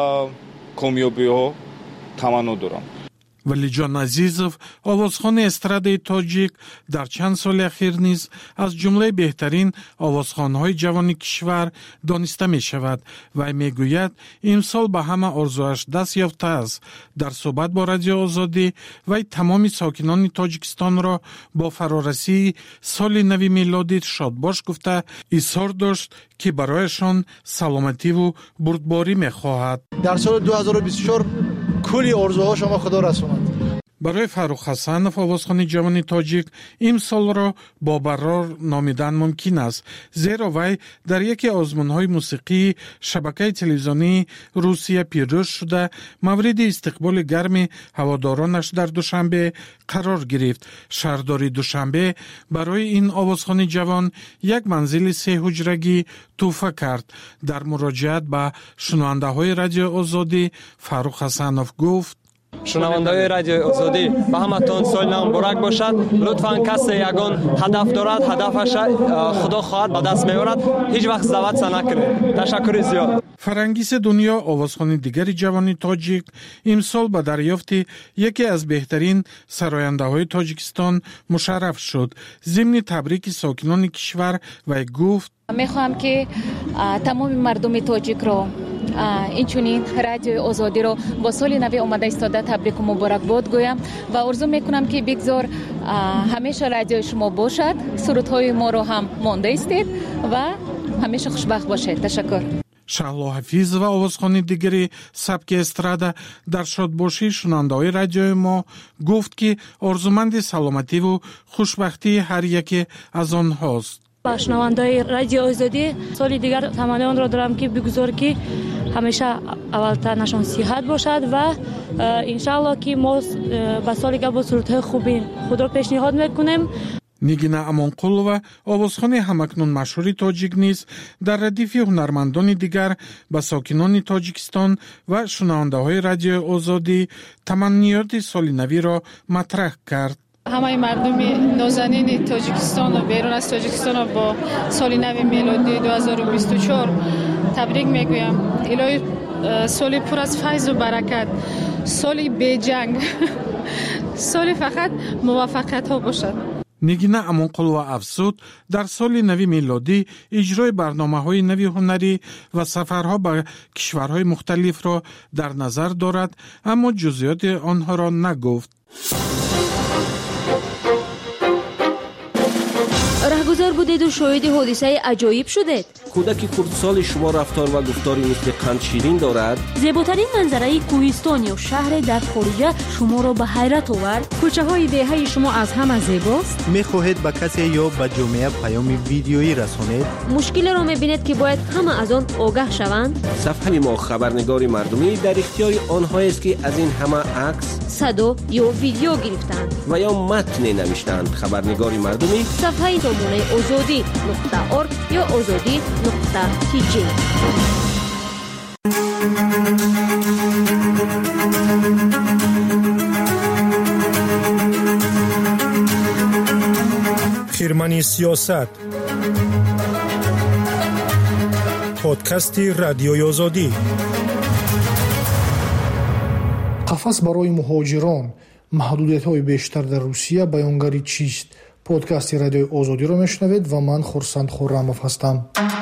کامیابی ها تمنا دارم. ولی جان عزیزов آوازخوان استرادای تاجیک در چند سال اخیر نیز از جمله بهترین آوازخوان‌های جوان کشور دانسته می شود و می گوید امسال به همه آرزویش دست یافته است. در صحبت با رادیو آزادی و تمام ساکنان تاجیکستان را با فرارسی سال نو میلادی شادباش گفته اظهار داشت که برایشان سلامتی و بردباری می خواهد. در سال دو هزار و بیست و چهار کلی آرزوها شما خدا رسوند. برای فاروق حسنов آوازخوان جوان تاجیک این سال را با برار نامیدن ممکن است، زیرا وی در یکی آزمون‌های موسیقی شبکه تلویزیونی روسیه پیروز شده مورد استقبال گرم هوادارانش در دوشنبه قرار گرفت. شهرداری دوشنبه برای این آوازخوان جوان یک منزل سه حجرگی تحفه کرد. در مراجعت به شنونده های رادیو آزادی فاروق حسنов گفت: شنونده‌های رادیو آزادی به همتون سال نو مبارک باشد. لطفاً کسی یگان هدف دارد هدفش خدا خواهد به دست می‌آورد، هیچ وقت دعوت نکنید. تشکر زیاد. فرانگیس دنیا آوازخوان دیگری جوان تاجیک امسال به دریافت یکی از بهترین سراینده‌های تاجیکستان مشرف شد. ضمن تبریک ساکنان کشور و گفت: می‌خواهم که تمام مردم تاجیک را اینچنین رادیو آزادی رو با سال نو آمده ایستاده تبریک و مبارک باد گویم و آرزو میکنم که بگذار همیشه رادیو شما باشد، سرودهای ما رو هم مانده استید و همیشه خوشبخت باشید. تشکر. شهلا حفیظ و آوازخوان دیگری سبک استرادا در شادباشی شنونده‌های رادیو ما گفت که آرزومند سلامتی و خوشبختی هر یکی از آنهاست. با شنونده‌های رادیو آزادی سال دیگر تمنای آن را دارم که بگذار که همیشه اولتر نشان صحت باشد و انشالله که ما با سال دیگر با سرودهای خوبی خود را پیشنهاد میکنیم. нигина амонқулова овозхони ҳамакнун машҳури тоҷик низ дар радифи ҳунармандони дигар ба сокинони тоҷикистон ва шунавандаҳои радиои озодӣ таманниёти соли навиро матраҳ кард. ҳамаи мардуми нозанини тоҷикистону берун аз тоҷикистону бо соли нави мелодии дуҳазору бисту чор табрик мегӯям. илоҳӣ соли пур аз файзу баракат, соли беҷанг, соли фақат муваффақиятҳо бошад. нигина амонқулова афзуд, дар соли нави милодӣ иҷрои барномаҳои нави ҳунарӣ ва сафарҳо ба кишварҳои мухталифро дар назар дорад, аммо ҷузъиёти онҳоро нагуфт. раҳгузор будеду шоҳиди ҳодисаи аҷоиб шудед. кӯдаки хурдсоли шумо рафтор ва гуфтори мисли қандширин дорад. зеботарин манзараи кӯҳистон ё шаҳре дар хориҷа шуморо ба ҳайрат овард. кӯчаҳои деҳаи шумо аз ҳама зебост. мехоҳед ба касе ё ба ҷомеа паёми видеоӣ расонед. мушкилеро мебинед ки бояд ҳама аз он огаҳ шаванд. сафҳаи мо хабарнигори мардумӣ дар ихтиёри онҳоест ки аз ин ҳама акс, садо ё видео гирифтанд ва ё матне навиштанд. хабарнигори мардумӣ сафҳаи номунаи озодӣ нуқта орг ё озодӣ нуқта тж. хирмани сиёсат. подкасти радиои озодӣ. қафас барои муҳоҷирон, маҳдудиятҳои бештар дар Русия баёнгари чист? подкасти радиои озодиро мешунавед ва ман Хурсанд Хуррамов ҳастам.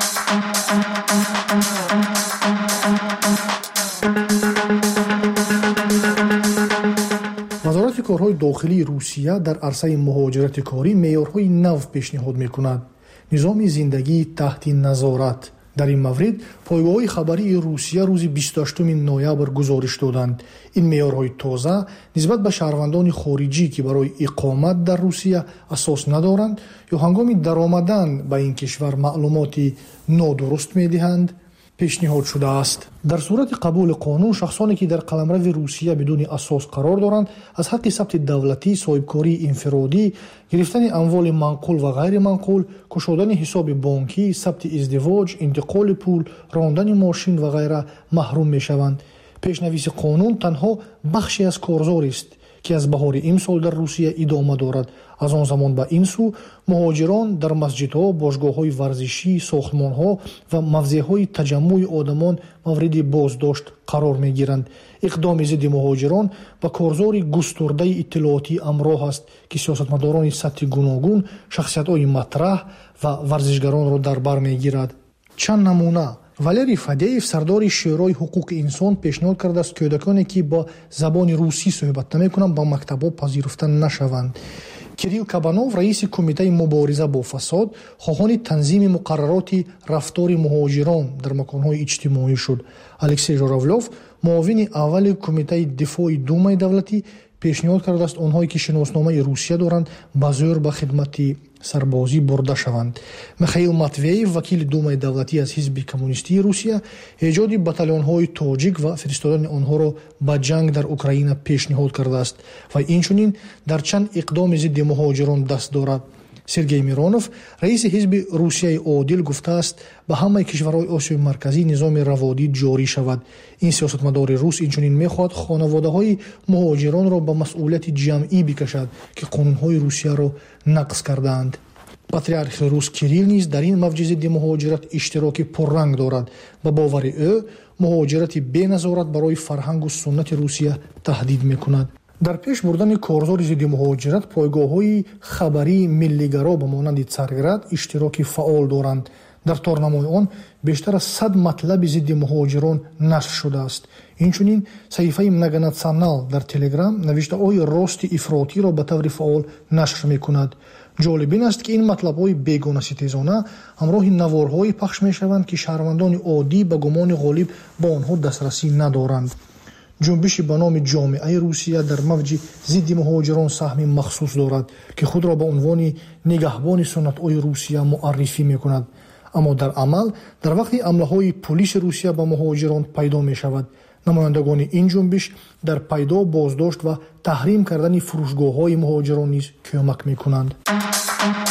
вазорати корҳои дохилии Русия дар арсаи муҳоҷирати корӣ меъёрҳои нав пешниҳод мекунад. низоми зиндагии таҳти назорат. дар ин маврид пойгоҳҳои хабарии Русия рӯзи бисту ҳаштуми ноябр гузориш доданд. ин меъёрҳои тоза нисбат ба шаҳрвандони хориҷӣ ки барои иқомат дар Русия асос надоранд ё ҳангоми даромадан ба ин кишвар маълумоти нодуруст медиҳанд, пешниҳод шудааст. дар сурати қабули қонун шахсоне ки дар қаламрави Русия бидуни асос қарор доранд аз ҳаққи сабти давлатӣ, соҳибкории инфиродӣ, гирифтани амволи манқул ва ғайриманқул, кушодани ҳисоби бонкӣ, сабти издивоҷ, интиқоли пул, рондани мошин ва ғайра маҳрум мешаванд. пешнависи қонун танҳо бахше аз корзорист ки аз баҳори имсол дар Русия идома дорад. аз он замон ба ин су муҳоҷирон дар масҷидҳо, бошгоҳҳои варзишӣ, сохтмонҳо ва мавзеъҳои таҷаммӯи одамон мавриди боздошт қарор мегиранд. иқдоми зидди муҳоҷирон ба корзори густурдаи иттилоотӣ амроҳ аст ки сиёсатмадорони сатҳи гуногун, шахсиятҳои матраҳ ва варзишгаронро дар бар мегирад. чанд намуна. валерий Фадеев, сардори шӯрои ҳуқуқи инсон, пешниҳод кардааст кӯдаконе ки бо забони русӣ суҳбат намекунанд ба мактабҳо пазируфта нашаванд. Кирилл Кабанов, раиси кумитаи мубориза бо фасод, хоҳони танзими муқаррароти рафтори муҳоҷирон дар маконҳои иҷтимоӣ шуд. Алексей Журавлёв, муовини аввали кумитаи дифои думаи давлатӣ, пешниҳод кардааст онҳое ки шиносномаи Русия доранд ба зӯр ба хидмати сарбозӣ бурда шаванд. Михаил Матвеев, вакили думаи давлатӣ аз ҳизби коммунистии Русия, эҷоди батальонҳои тоҷик ва фиристодани онҳоро ба ҷанг дар Украина пешниҳод кардааст ва инчунин дар чанд иқдоми зидди муҳоҷирон даст дорад. Сергей Миронов, раиси ҳизби Русияи одил, гуфтааст ба ҳамаи кишварҳои Осиёи марказӣ низоми раводӣ ҷорӣ шавад. ин сиёсатмадори рус инчунин мехоҳад хонаводаҳои муҳоҷиронро ба масъулияти ҷамъӣ бикашад ки қонунҳои Русияро нақз кардаанд. патриархи рус Кирилл низ дар ин мавҷи зидди муҳоҷират иштироки пурранг дорад. ба бовари ӯ муҳоҷирати беназорат барои фарҳангу суннати Русия таҳдид мекунад. дар пеш бурдани корзори зидди муҳоҷират пойгоҳҳои хабарии миллигаро ба монанди Царград иштироки фаъол доранд. дар торнамои он бештар аз сад матлаби зидди муҳоҷирон нашр шудааст. инчунин саҳифаи Многонационал дар Телеграм навиштаҳои рости ифротиро ба таври фаъол нашр мекунад. ҷолиб ин аст ки ин матлабҳои бегонаситезона ҳамроҳи наворҳое пахш мешаванд ки шаҳрвандони оддӣ ба гумони ғолиб ба онҳо дастрасӣ надоранд. ҷунбиши ба номи ҷомеаи Русия дар мавҷи зидди муҳоҷирон саҳми махсус дорад ки худро ба унвони нигаҳбони суннатҳои Русия муаррифӣ мекунад. аммо дар амал дар вақти ҳамлаҳои пулиси Русия ба муҳоҷирон пайдо мешавад. намояндагони ин ҷунбиш дар пайдо, боздошт ва таҳрим кардани фурӯшгоҳҳои муҳоҷирон низ кӯмак мекунанд.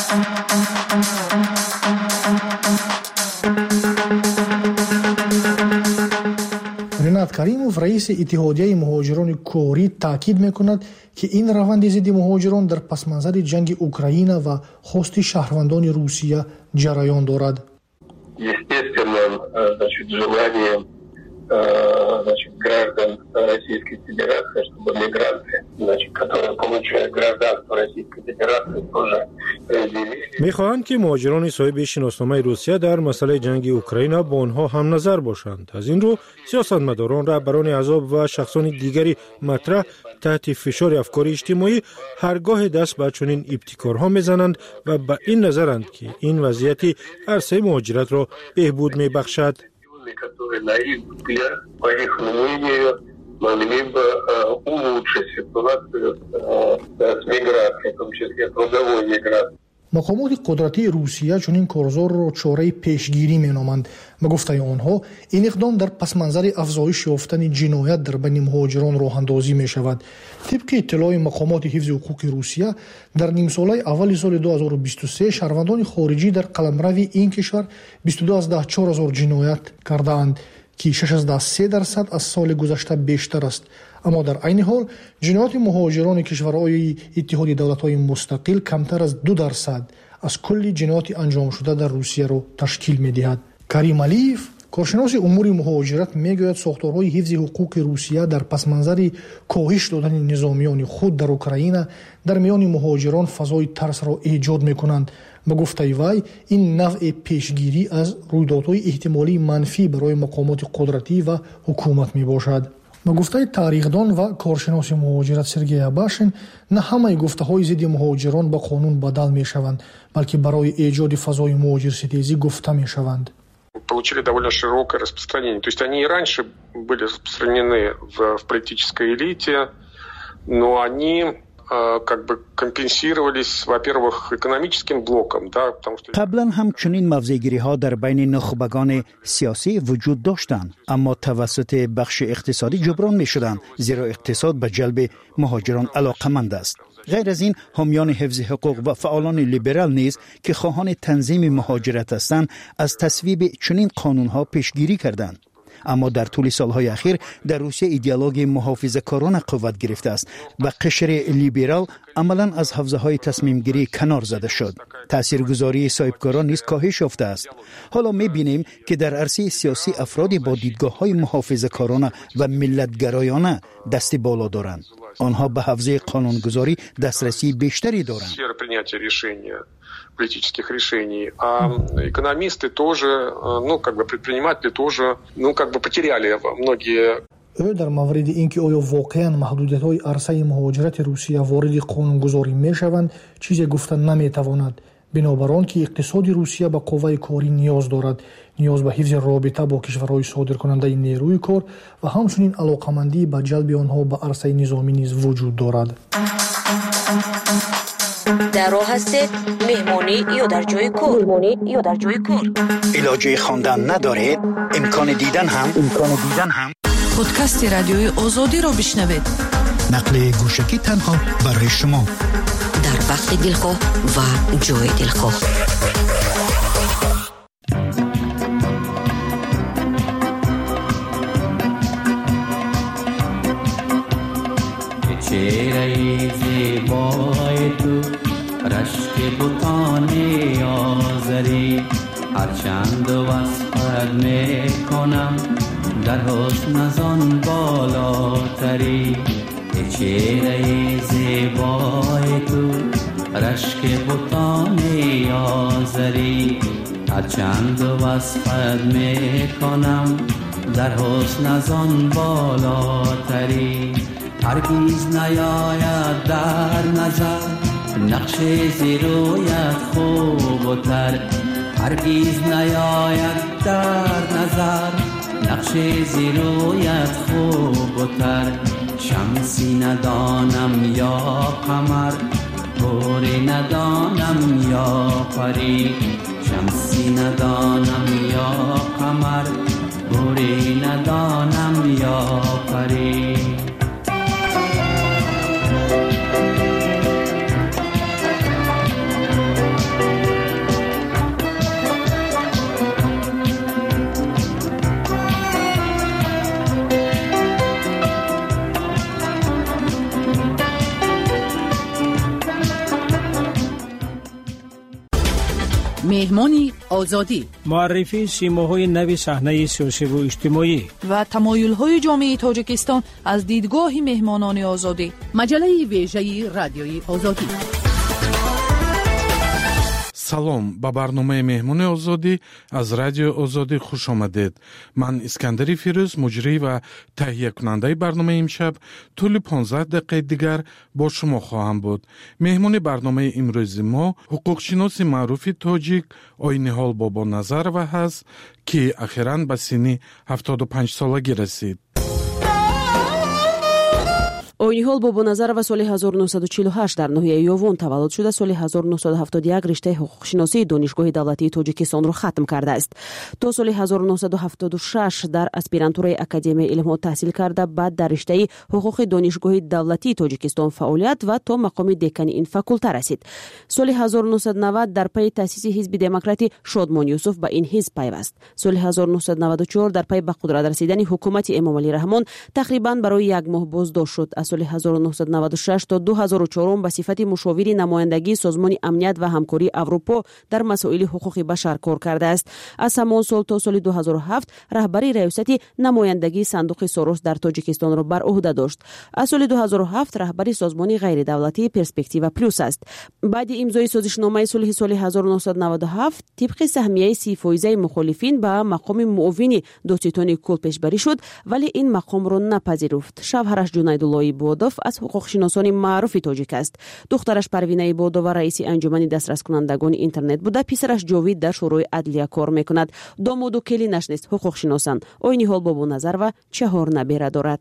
رینات کریموف رئیس اتحادیه مهاجران کوری تاکید میکند که این روند ضد مهاجران در پسمانظر جنگ اوکراین و خواست شهروندان روسیه جریان دارد. значит, граждан Российской Федерации, чтобы мигранты, значит, которые получают гражданство Российской Федерации, тоже разделили. می‌خواهند که مهاجران صاحب شناسنامه روسیه در مسئله جنگ اوکراین با آنها هم نظر باشند. از این رو سیاستمداران، رهبران احزاب و شخصان دیگری مطرح تحت فشار افکار اجتماعی هرگاه دست به چنین ابتکارها می‌زنند و به این نظرند که این وضعیت عرصه مهاجرت را بهبود می‌بخشد. которые, на их взгляд, по их мнению, могли бы улучшить ситуацию с миграцией, в том числе трудовой миграцией. مقامات قدرتی روسیه چنین کارزار را چاره پیشگیری مینامند. به گفته آنها این اقدام در پس منظر افزایش یافتن جنایت در بین مهاجران راه اندازی می شود. طبق اطلاع مقامات حفظ حقوق روسیه در نیم ساله اول سال دو هزار و بیست و سه شهروندان خارجی در قلمرو این کشور بیست و دو از ده چهار هزار جنایت کردند که شش از سه درصد از سال گذشته بیشتر است. اما در عین حال جنایات مهاجران کشورهای اتحادیه دولت‌های مستقل کمتر از دو درصد از کل جنایات انجام شده در روسیه را تشکیل می‌دهد. کریم علیف کارشناس امور مهاجرت میگوید ساختارهای حفظ حقوق روسیه در پس منظر کاهش دادن نظامیان خود در اوکراین در میان مهاجران فضای ترس را ایجاد می‌کنند. به گفته وی این نوع پیشگیری از رویدادهای احتمالی منفی برای مقامات قدرتی و حکومت میباشد. به گفته تاریخدان و کارشناس مهاجرت سرگئی اباشین، نه همه گفته‌های ضد مهاجران به قانون بدل میشوند، بلکه برای ایجاد فضای مهاجرستیزی گفته میشوند. Получили довольно широкое распространение. То есть они и раньше были распространены в, в политической элите, но они как бы компенсировались, во-первых, экономическим блоком, да, потому что قبلا هم چنین موضع‌گیری ها در بین نخبگان سیاسی وجود داشتند، اما توسط بخش اقتصادی جبران می شدند، زیرا اقتصاد به جلب مهاجران علاقمند است. غیر از این حامیان حفظ حقوق و فعالان لیبرال نیز که خواهان تنظیم مهاجرت هستند از تصویب چنین قانون‌ها پیشگیری کردند. اما در طول سالهای اخیر در روسیه ایدئولوژی محافظه‌کارانه قوت گرفته است و قشر لیبرال عملاً از حوزه‌های تصمیم گیری کنار زده شد. تاثیرگذاری صاحبکاران نیز کاهش یافته است. حالا می‌بینیم که در عرصه سیاسی افرادی با دیدگاه‌های محافظه‌کارانه و ملت‌گرایانه دست بالا دارند. آنها به حوزه قانونگذاری دسترسی بیشتری دارند. политических решений, а экономисты тоже, ну, как бы предприниматели тоже, ну, как бы потеряли многие. او در مورد اینکه آیا واقعا محدودیت‌های عرصه مهاجرت روسیه وارد قانونگذاری می‌شوند چیزی گفتن نمی‌تواند. بنابر آن که اقتصاد روسیه به قوه کاری نیاز دارد، نیاز به حفظ رابطه با کشورهای صادرکننده نیروی کار و همچنین علاقمندی به جلب آنها به عرصه نظامی نیز وجود دارد. در راه هستید مهمانی یا در جای کار مهمانی یا در جای کار علاجه خواندن ندارید امکان دیدن هم امکان دیدن هم پادکست رادیوی آزادی را بشنوید. نقل گوشکی تنها برای شما در وقت دلخواه و جای دلخواه. چهره زیبای تو رشک بوتان آزری هرچند وصفت میکنم در حسن ازان بالاتری. چهره زیبای تو رشک بوتان آزری هرچند وصفت میکنم در حسن ازان بالاتری. هرگیز نیاید در نظر نقش زیرویت خوب و تر. هرگیز نیاید در نظر نقش زیرویت خوب و تر. شمسی ندانم یا قمر گوری ندانم یا پری. شمسی ندانم یا قمر گوری ندانم یا پری. مهمانی آزادی، معرفی سیماهای نو صحنه سیاسی و اجتماعی و تمایل‌های جامعه تاجیکستان از دیدگاه مهمانان آزادی. مجله ویژه رادیوی آزادی. салом ба барномаи меҳмони озодӣ аз радиои озодӣ хуш омадед. ман искандари фирӯз муҷрӣ ва таҳиякунандаи барномаи имшаб тӯли понздаҳ дақиқаи дигар бо шумо хоҳам буд. меҳмони барномаи имрӯзи мо ҳуқуқшиноси маъруфи тоҷик Ойниҳол Бобоназарова ҳаст, ки ахиран ба синни ҳафтоду панҷсолагӣ расид. Ойниҳол Бобоназарова соли ҳазору нуҳсаду чилу ҳашт дар ноҳияи Ёвон таваллуд шуда, соли ҳазору нуҳсаду ҳафтоду як риштаи ҳуқуқшиносии донишгоҳи давлатии Тоҷикистонро хатм кардааст. То соли ҳазору нуҳсаду ҳафтоду шаш дар аспирантураи Академияи илмҳо таҳсил карда, баъд дар риштаи ҳуқуқи донишгоҳи давлатии Тоҷикистон фаъолият ва то мақоми декани ин факулта расид. Соли ҳазору нуҳсаду навад дар пайи таъсиси ҳизби демократи Шодмон Юсуф ба ин ҳизб пайваст. Соли ҳазору нуҳсаду наваду чор дар пайи ба қудрат расидани ҳукумати Эмомалӣ Раҳмон тақрибан барои як моҳ боздошт шуд. Аз соли ҳазору нуҳсаду наваду шаш то ду ҳазору чорум ба сифати мушовири намояндагии Созмони амният ва ҳамкории Аврупо дар масоили ҳуқуқи башар кор кардааст. Аз ҳамон сол то соли ду ҳазору ҳафт раҳбари раёсати намояндагии Сандуқи Сорос дар Тоҷикистонро бар уҳда дошт. Аз соли ду ҳазору ҳафт раҳбари созмони ғайридавлатии Перспектива плюс аст. баъди имзои созишномаи сулҳи соли ҳазору нуҳсаду наваду ҳафт тибқи саҳмияи си фоизаи мухолифин ба мақоми муовини додситони кул пешбарӣ шуд, вале ин мақомро напазируфт. Шавҳараш Ҷунайдуллои Бодов аз ҳуқуқшиносони маъруфи тоҷик аст. духтараш Парвинаи Бодова раиси анҷумани дастраскунандагони интернет буда, писараш Ҷовид дар шӯрои адлия кор мекунад. домоду келинаш нест ҳуқуқшиносанд. Ойниҳол Бобоназарова чаҳор набера дорад.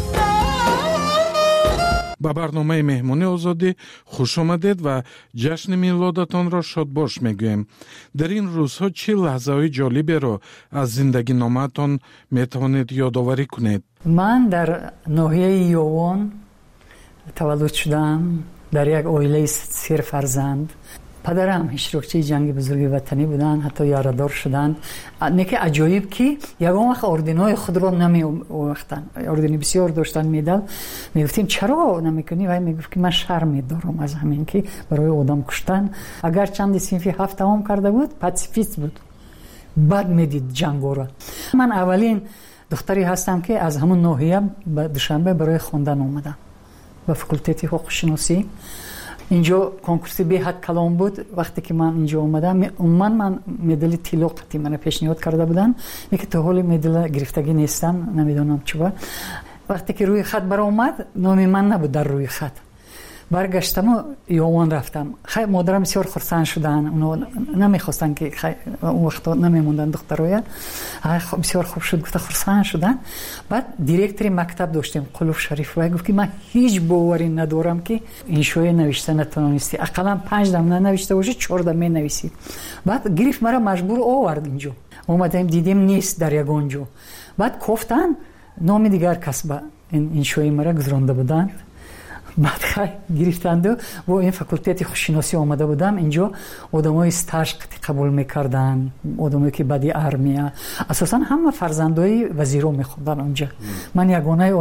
ба барномаи меҳмони озодӣ хуш омадед ва ҷашни милодатонро шодбош мегӯем. дар ин рӯзҳо чӣ лаҳзаҳои ҷолиберо аз зиндагиномаатон метавонед ёдоварӣ кунед? ман дар ноҳияи Ёвон таваллуд шудам, дар як оилаи сер фарзанд. падарам иштирокчии ҷанги бузурги ватанӣ буданд, ҳатто ярадор шуданд. неки аҷоиб ки ягон вақт орденҳои худро намеовахтанд. ордени бисёр доштанд, медал. мегуфтем чаро намекунӣ? вай мегуфт ки ман шарм медорам аз ҳамин ки барои одам куштан. агар чанди синфи ҳафт тамом карда буд, пацифист буд, бад медид ҷангоро. ман аввалин духтаре ҳастам ки аз ҳамун ноҳия ба Душанбе барои хондан омадам ба факултети ҳуқуқшиносӣ. инҷо конкурси беҳад калон буд. вақте ки ман инҷо омадам, умуман ман медали тилло қатъи мана пешниҳод карда буданд, неки то ҳоли медала гирифтагӣ нестам, намедонам чӣ ба. вақте ки рӯи хат баромад, номи ман набуд дар рӯи хат. баргаштаму Ёвон рафтам. хай модарам бисёр хурсанд шуданд. оно намехостанд ки он вақто намемонданд духтароя. бисёр хуб шуд, гуфта хурсанд шуданд. баъд директори мактаб доштем, Қулуф Шариф, вай гуфт ки ман ҳеҷ боварӣ надорам ки иншоя навишта натонисти. ақаллан панҷ дам нанавишта бошӣ, чор дам менависӣ. баъд гирифт мара маҷбур овард инҷо. омадем дидем нест дар ягон ҷо. баъд кофтан номи дигар кас ба иншои мара гузронда буданд. баъд хай гирифтанду бо ин факултети хушиносӣ омада будам. инҷо одамои стаж қабул мекарданд, одамое ки баъди армия, асосан ҳама фарзандои вазиро мехонданд онҷа. ман ягонаи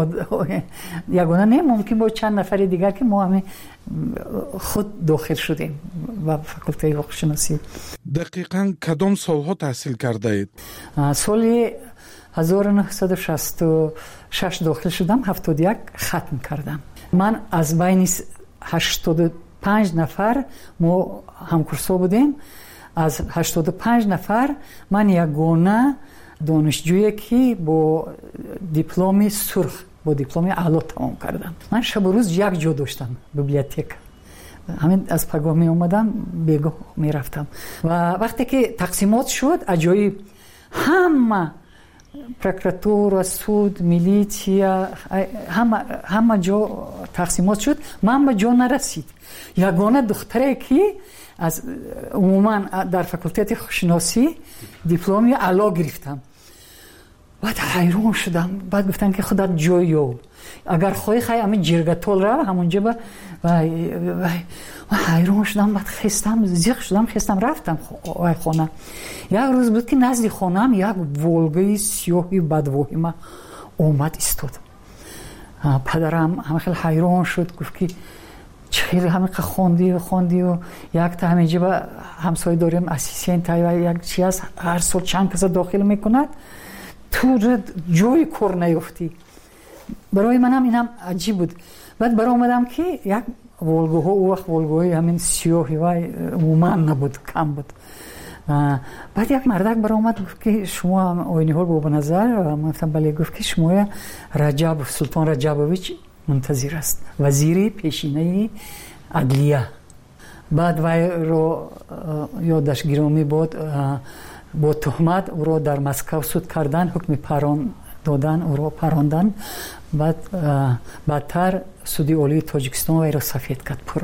ягона не, мумкин бо чанд нафари дигар ки мо ҳаме худ дохил шудем ба факултаи ҳуқуқшиносӣ. дақиқан кадом солҳо таҳсил кардаед? соли ҳазору нуҳсаду шасту шаш дохил шудам, ҳафтоду як хатм кардам. ман аз байни ҳаштоду панҷ нафар мо ҳамкурсо будем. аз ҳаштоду панҷ нафар ман ягона донишҷӯе ки бо дипломи сурх, бо дипломи аъло тамом кардам. ман шабу рӯз як ҷо доштам, библиотека. ҳамин аз пагоҳ меомадам, бегоҳ мерафтам. ва вақте ки тақсимот шуд, аҷоиб ҳама прокуратура, суд, милитсия, ҳама ҷо тақсимот шуд. ман ба ҷо нарасид. ягона духтаре ки аз умуман дар факултети хушиносӣ дипломи аъло гирифтам. баъд ҳайрон шудам. баъд гуфтанд ки худат ҷой ёб, агар хоҳӣ хай ҳамин ҷиргатол рав, ҳамонҷа ба. ҳайрон шудам. баъд хестам, зиқ шудам, хестам, рафтам хона. як рӯз буд ки назди хонаам як волгаи сиёҳи бадвоҳима омад истод. падарам ҳама хел ҳайрон шуд, гуфт ки خیلی همه خوندی و خوندی و یک تا همینجا با همسایه داریم اسیستنت یک چی هست هر سال چند کس داخل میکند تو جوی کار نیفتی. برای منم اینم عجیب بود. بعد برای اومدم که یک ولگوها او وقت ولگوهای همین سیاهی و عموما نبود، کم بود. بعد یک مردک برای اومد گفت که شما آینی ها رو به نظر گفتم بله. گفت که شما رجب سلطان رجبویچ منتظر است، وزیر پیشینه عدلیه. بعد وی رو یادش گرامی بود با تهمت او رو در مسکو صد کردن، حکم پران دادن، او رو پراندن. بعد بعدتر سودی اولی تاجیکستان وی رو سفید کرد پورا.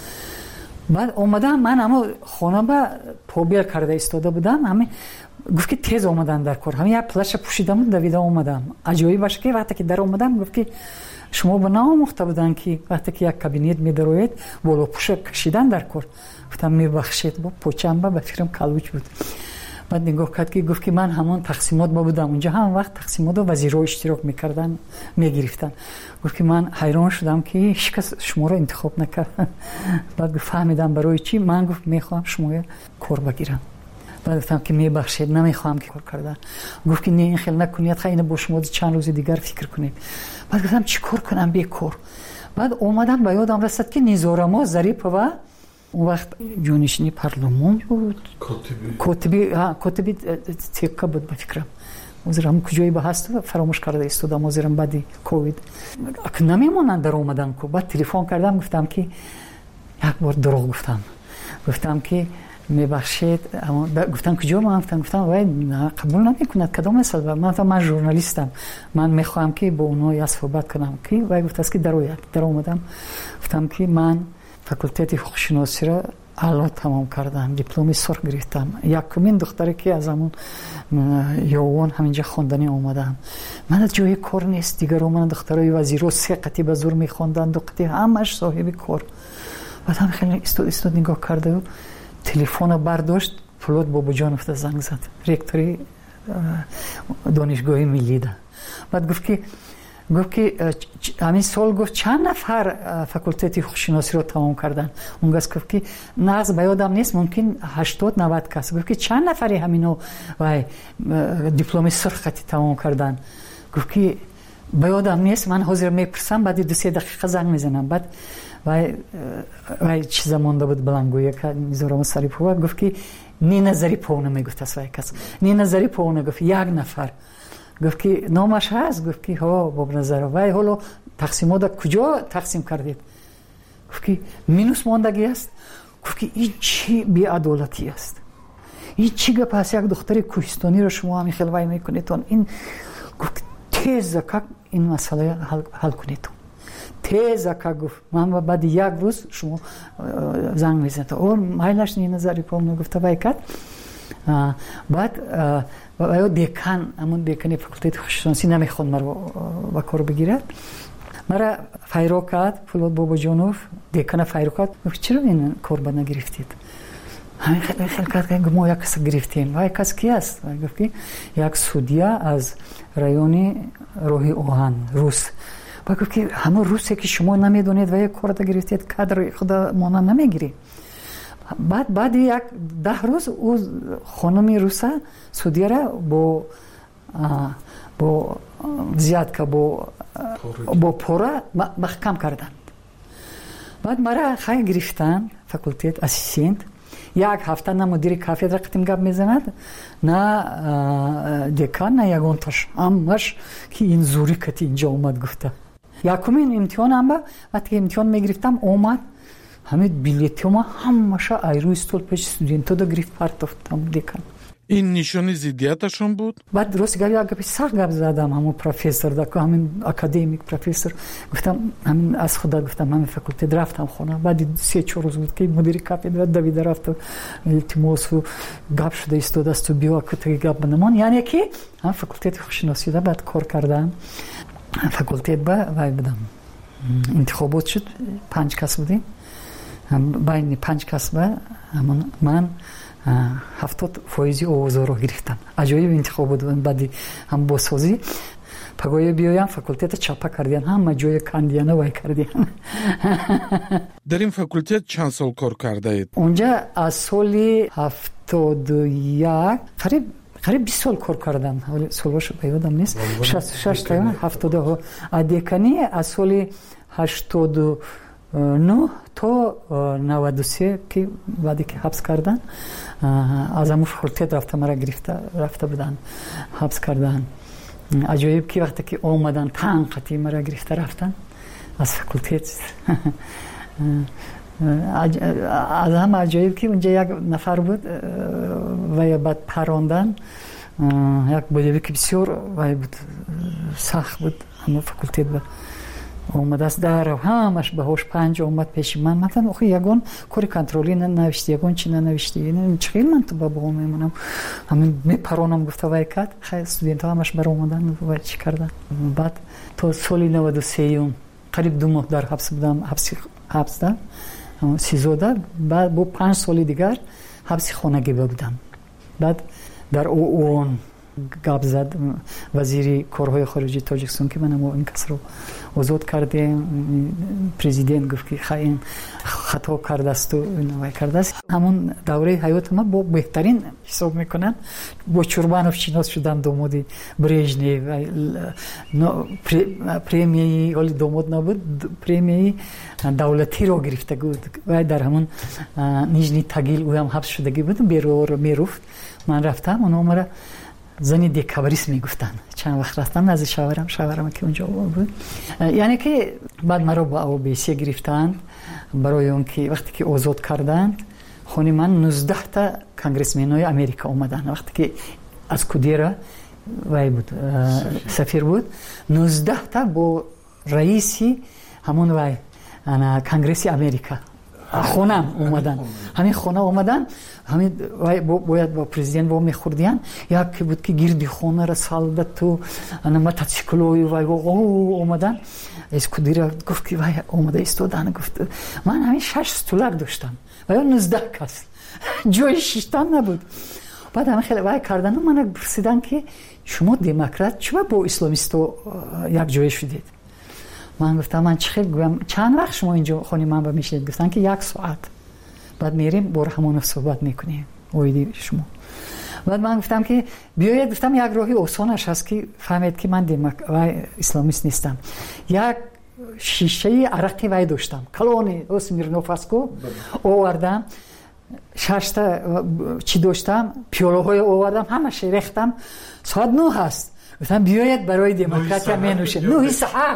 بعد اومدم من اما خانه با پوبیل کرده ایستاده بودم، همین گفت که تیز اومدن در کار، همین یک پلش پوشیدم دویده اومدم. عجیبی باشه که وقتی که در اومدم گفت که شما به ناموخته بودن که وقتی که یک کابینت میدروید بالا پوش کشیدن در کار. گفتم میبخشید با پوچم با فکرم کلوچ بود. بعد نگاه کرد که گفت که من همون تقسیمات با بودم اونجا، هم وقت تقسیمات و وزیرها اشتراک میکردن میگرفتن. گفت که من حیران شدم که هیچ کس شما رو انتخاب نکرد. بعد گفت فهمیدم برای چی. من گفت میخوام شما کار بگیرم. بعد گفتم که میبخشید نمیخوام که کار کردن. گفت که نه این خیلی نکنید، خیلی با شما چند روز دیگر فکر کنید. بعد گفتم چی کار کنم بی کار. بعد اومدم به یادم رسید که نیزارما ظریف و اون وقت جانشینی پارلمان بود، کاتبی ها کاتبی تیکا بود به فکرم. وزیرم کجایی به هست فراموش کرده استودم وزیرم بعدی کووید اک نمیمونن در اومدن کو. بعد تلفن کردم گفتم که یک بار دروغ گفتم. گفتم که میبخشید اما گفتم کجا ما گفتم گفتم وای قبول نمیکنه کدام مثلا من من ژورنالیستم، من میخوام که با اونها یا صحبت کنم که وای گفت است که در در اومدم. گفتم که من فاکولته حقوق شناسی را اعلا تمام کردم، دیپلم سرخ گرفتم. یکمین دختری که از همون یوان همینجا خواندنی اومدم. من از جای کار نیست دیگر. من دخترای وزیرو سه قطعه به زور میخوندن، دو قطعه همش صاحب کار. بعد هم خیلی استاد استاد نگاه کرده و تلفن برداشت. فولاد بابا جان افته زنگ زد، رکتوری دانشگاه ملی ده. بعد گفت که گفت که همین سال گفت چند نفر فاکولته حقوق شناسی رو تمام کردن. اون گفت که ناز به یادم نیست، ممکن هشتاد نود کس. گفت که چند نفری همینو وای دیپلم سرخ تمام کردن. گفت که به یادم نیست، من حاضر میپرسم بعد دو سه دقیقه زنگ میزنم. بعد وای وای چیزا مونده بود بلنگویه که میذارم سری پو. گفت که نی نظری پونه میگفت از وای کس نی نظری پونه. گفت یک نفر. گفت که نامش هست. گفت که ها باب نظر وای حالا تقسیمات کجا تقسیم کردید؟ گفت که مینوس ماندگی است. گفت که این چی بی‌عدالتی است، این چی گپ است؟ یک دختر کوهستانی رو شما همین خیلی وای میکنید. این گفت تیز که این مسئله حل, حل کنید. تیز که گفت من بعد یک روز شما زنگ میزنید. اور مایلش نی نظری پام گفت وای کرد. بعد و دیکان همون دیکانی فاکولته حقوق شناسی نمیخواد مرا با کار بگیره. مرا فایرو کرد فولاد بابا جانوف دیکان فایرو کرد. گفت چرا این کار با نگرفتید؟ همین خیلی خیلی کرد که ما یک کس گرفتیم. وای کس کی است؟ گفت که یک سودیا از رایون روحی اوهان روس. با گفت که همون روسی که شما نمیدونید و یک کار دا گرفتید کادر خدا مانا نمیگیری. بعد بعد یک ده روز او خانمی روسا سودیا را با با زیاد که با با پورا محکم کردند. بعد مرا خیلی گرفتن فاکولته اسیستنت. یک هفته نه مدیر کافه رقتیم گپ میزند نه دکان نه یگانتاش همش که این زوری کتی اینجا اومد گفته. یکمین امتحانم با وقتی امتحان میگرفتم اومد همین بلیتم همش ایروی استول پیش استودنتا دا گرفت پرتافتم دکان. این نشانی ضدیتشون بود؟ بعد درست گفت یک گپی سخت گپ زدم همون پروفسور دا همین اکادمیک پروفسور. گفتم همین از خدا گفتم همین فاکولته رفتم خونه. بعد سه چهار روز بود که مدیر کافه دوید رفت التماس و گپ شده استاد است و بیا که گپ بنمان. یعنی که هم فاکولته حقوق شناسی دا بعد کار کردم. فاکولته با وای بدم انتخابات شد، پنج کس بودیم. بین پنج کس با من هفتاد فایزی آوازها رو گرفتم. عجایب انتخاب بود. بعدی هم باسازی پگوی بیایم فاکولتت چاپا کردین همه جای کاندیان وای کردین. در این فاکولتت چند سال کار کرده اید؟ اونجا از سال هفتاد و یک قریب قریب بیست سال کار کردم. ولی سالش به یادم نیست. شصت و شش تا هفتاد و دکانی از سال هشتاد و نه تا نود و سه که بعدی که حبس کردن از همون فاکولتت رفته مرا گرفته رفته بودن حبس کردن. عجایب که وقتی که آمدن تنقیتی مرا گرفته رفتن از فاکولتت. از هم عجایب که اونجا یک نفر بود و بعد پراندن یک بودی که بسیار و بود سخت بود همون فاکولتت بود اومد از در همش به هوش پنج اومد پیش من مثلا آخه یگون کاری کنترلی ننوشتی یگون چی ننوشتی یعنی چخیل من تو بابا میمونم همین میپرونم گفته وای کرد خیلی استودنت ها همش بر اومدن و چی کردن. بعد تو سالی نود و سه قریب دو ماه در حبس بودم حبس حبس دادم سیزده. بعد با پنج سال دیگر حبس خانگی بودم. بعد در اون گپ زد وزیر کارهای خارجی تاجیکستان که من این کس رو آزاد کردیم. پرزیدنت گفت که خیلی خطا کرده است و نوای کرده است. همون دوره حیات ما با بهترین حساب میکنن. با چوربانوف شناس شدم داماد برژنیو و پریمیه ولی داماد نبود پریمیه دولتی رو گرفته بود و در همون نیجنی تاگیل او هم حبس شدگی بود بیرو میرفت. من رفتم اونها مرا زنی دیکابریس میگفتن. چند وقت رفتم نزد شاورم شاورم که اونجا بود. یعنی که بعد مرا با او بیسی گرفتند برای اون که وقتی که آزاد کردند خونی من نوزده تا کانگرسمنای امریکا اومدن. وقتی که از کودیرا وای بود سفیر بود نوزده تا با رئیسی همون وای انا کانگرسی امریکا خونم اومدن. همین خونه اومدن همین باید با پرزیدنت با میخوردیان یک بود که گیردی خونه را سالده تو انا متاسیکلوی وای او اومدن از کدیرا گفت که وای اومده ایستادن. گفت من همین شش استولک داشتم و یا نوزده کس جای شیشتن نبود. بعد همین خیلی وای کردن من پرسیدن که شما دموکرات چرا با اسلامیستو یک جای شدید؟ من گفتم من چه گویم چند وقت شما اینجا خونی من با میشید؟ گفتن که یک ساعت. بعد میریم بر همون صحبت میکنیم اویدی شما. بعد من گفتم که بیاید گفتم یک راهی آسانش هست که فهمید که من دموکرات و اسلامیست نیستم. یک شیشه عرقی وای داشتم کلونی اسمیرنوفاسکو آوردم شش تا چی داشتم پیاله های آوردم همش ریختم ساعت نه هست. گفتم بیاید برای دموکراتیا می نوشیم. نه سحر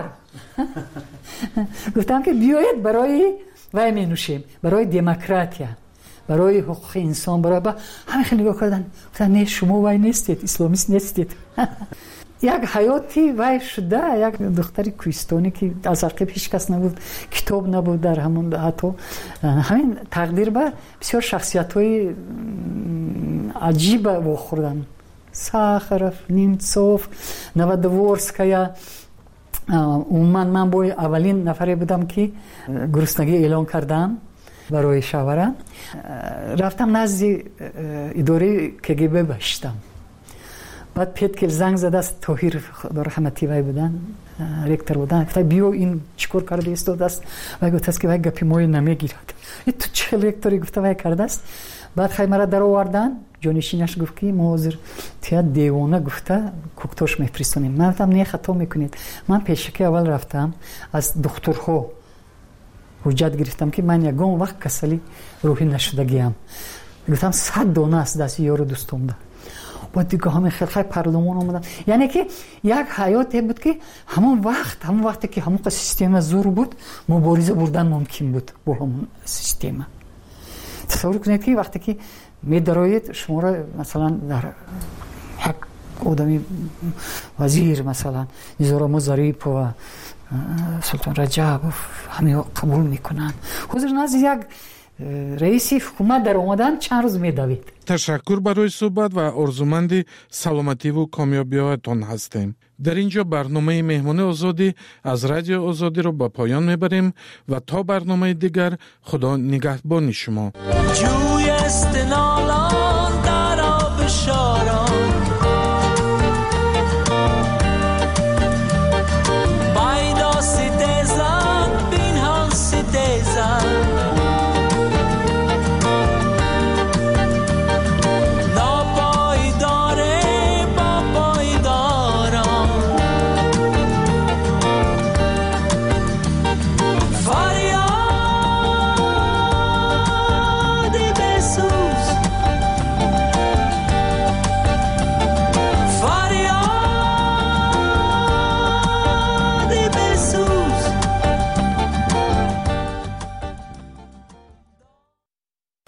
گفتم که بیاید برای وای می نوشیم برای دموکراتیا برای حقوق انسان برای با همه خیلی نگاه کردن. گفتن نه شما وای نیستید اسلامیست نیستید. یک حیاتی وای شده یک دختری کوهستانی که از عقب هیچ کس نبود کتاب نبود در همون حتی همین تقدیر به بسیار شخصیت‌های عجیب و خوردن. ساخرف نیمتسوف نوادورسکایا من من بای اولین نفری بودم که گرسنگی اعلان کردم برای شاوره. رفتم نزد اداره کگبه باشتم. بعد پیت که زنگ زده است توهیر خدا رحمتی وای بودن رکتر بودن. گفت بیو این چیکار کرده است دست وای گفت است که وای گپی موی نمیگیرد. تو چه رکتری گفت وای کرده است. بعد خیلی مرا در آوردن جانشینش گفت که ما حاضر تیا دیوانه گفته کوکتوش میفرستونیم. من گفتم نه خطا میکنید. من پیشکی اول رفتم از دکترها حجت گرفتم که من یگان وقت کسلی روحی نشدگیم. گفتم صد دانه است دست یارو دوستم ده. بعد دیگه همه خیلی خیلی پرلمان آمدن. یعنی که یک حیاتی بود که همون وقت همون وقتی که همون سیستم زور بود مبارزه بردن ممکن بود با همون سیستم. تصور کنید که وقتی که می دراید شما را مثلا در یک آدمی وزیر مثلا نظام مزاریب و سلطان رجب همه قبول میکنن حضور نزد یک رئیسی حکومت در اومدن چند روز میدوید. تشکر برای صحبت و آرزومند سلامتی و کامیابی‌هایتان هستیم. در اینجا برنامه مهمان آزادی از رادیو آزادی رو به پایان میبریم و تا برنامه دیگر خدا نگهبان شما. جوی استنالان در آب شاران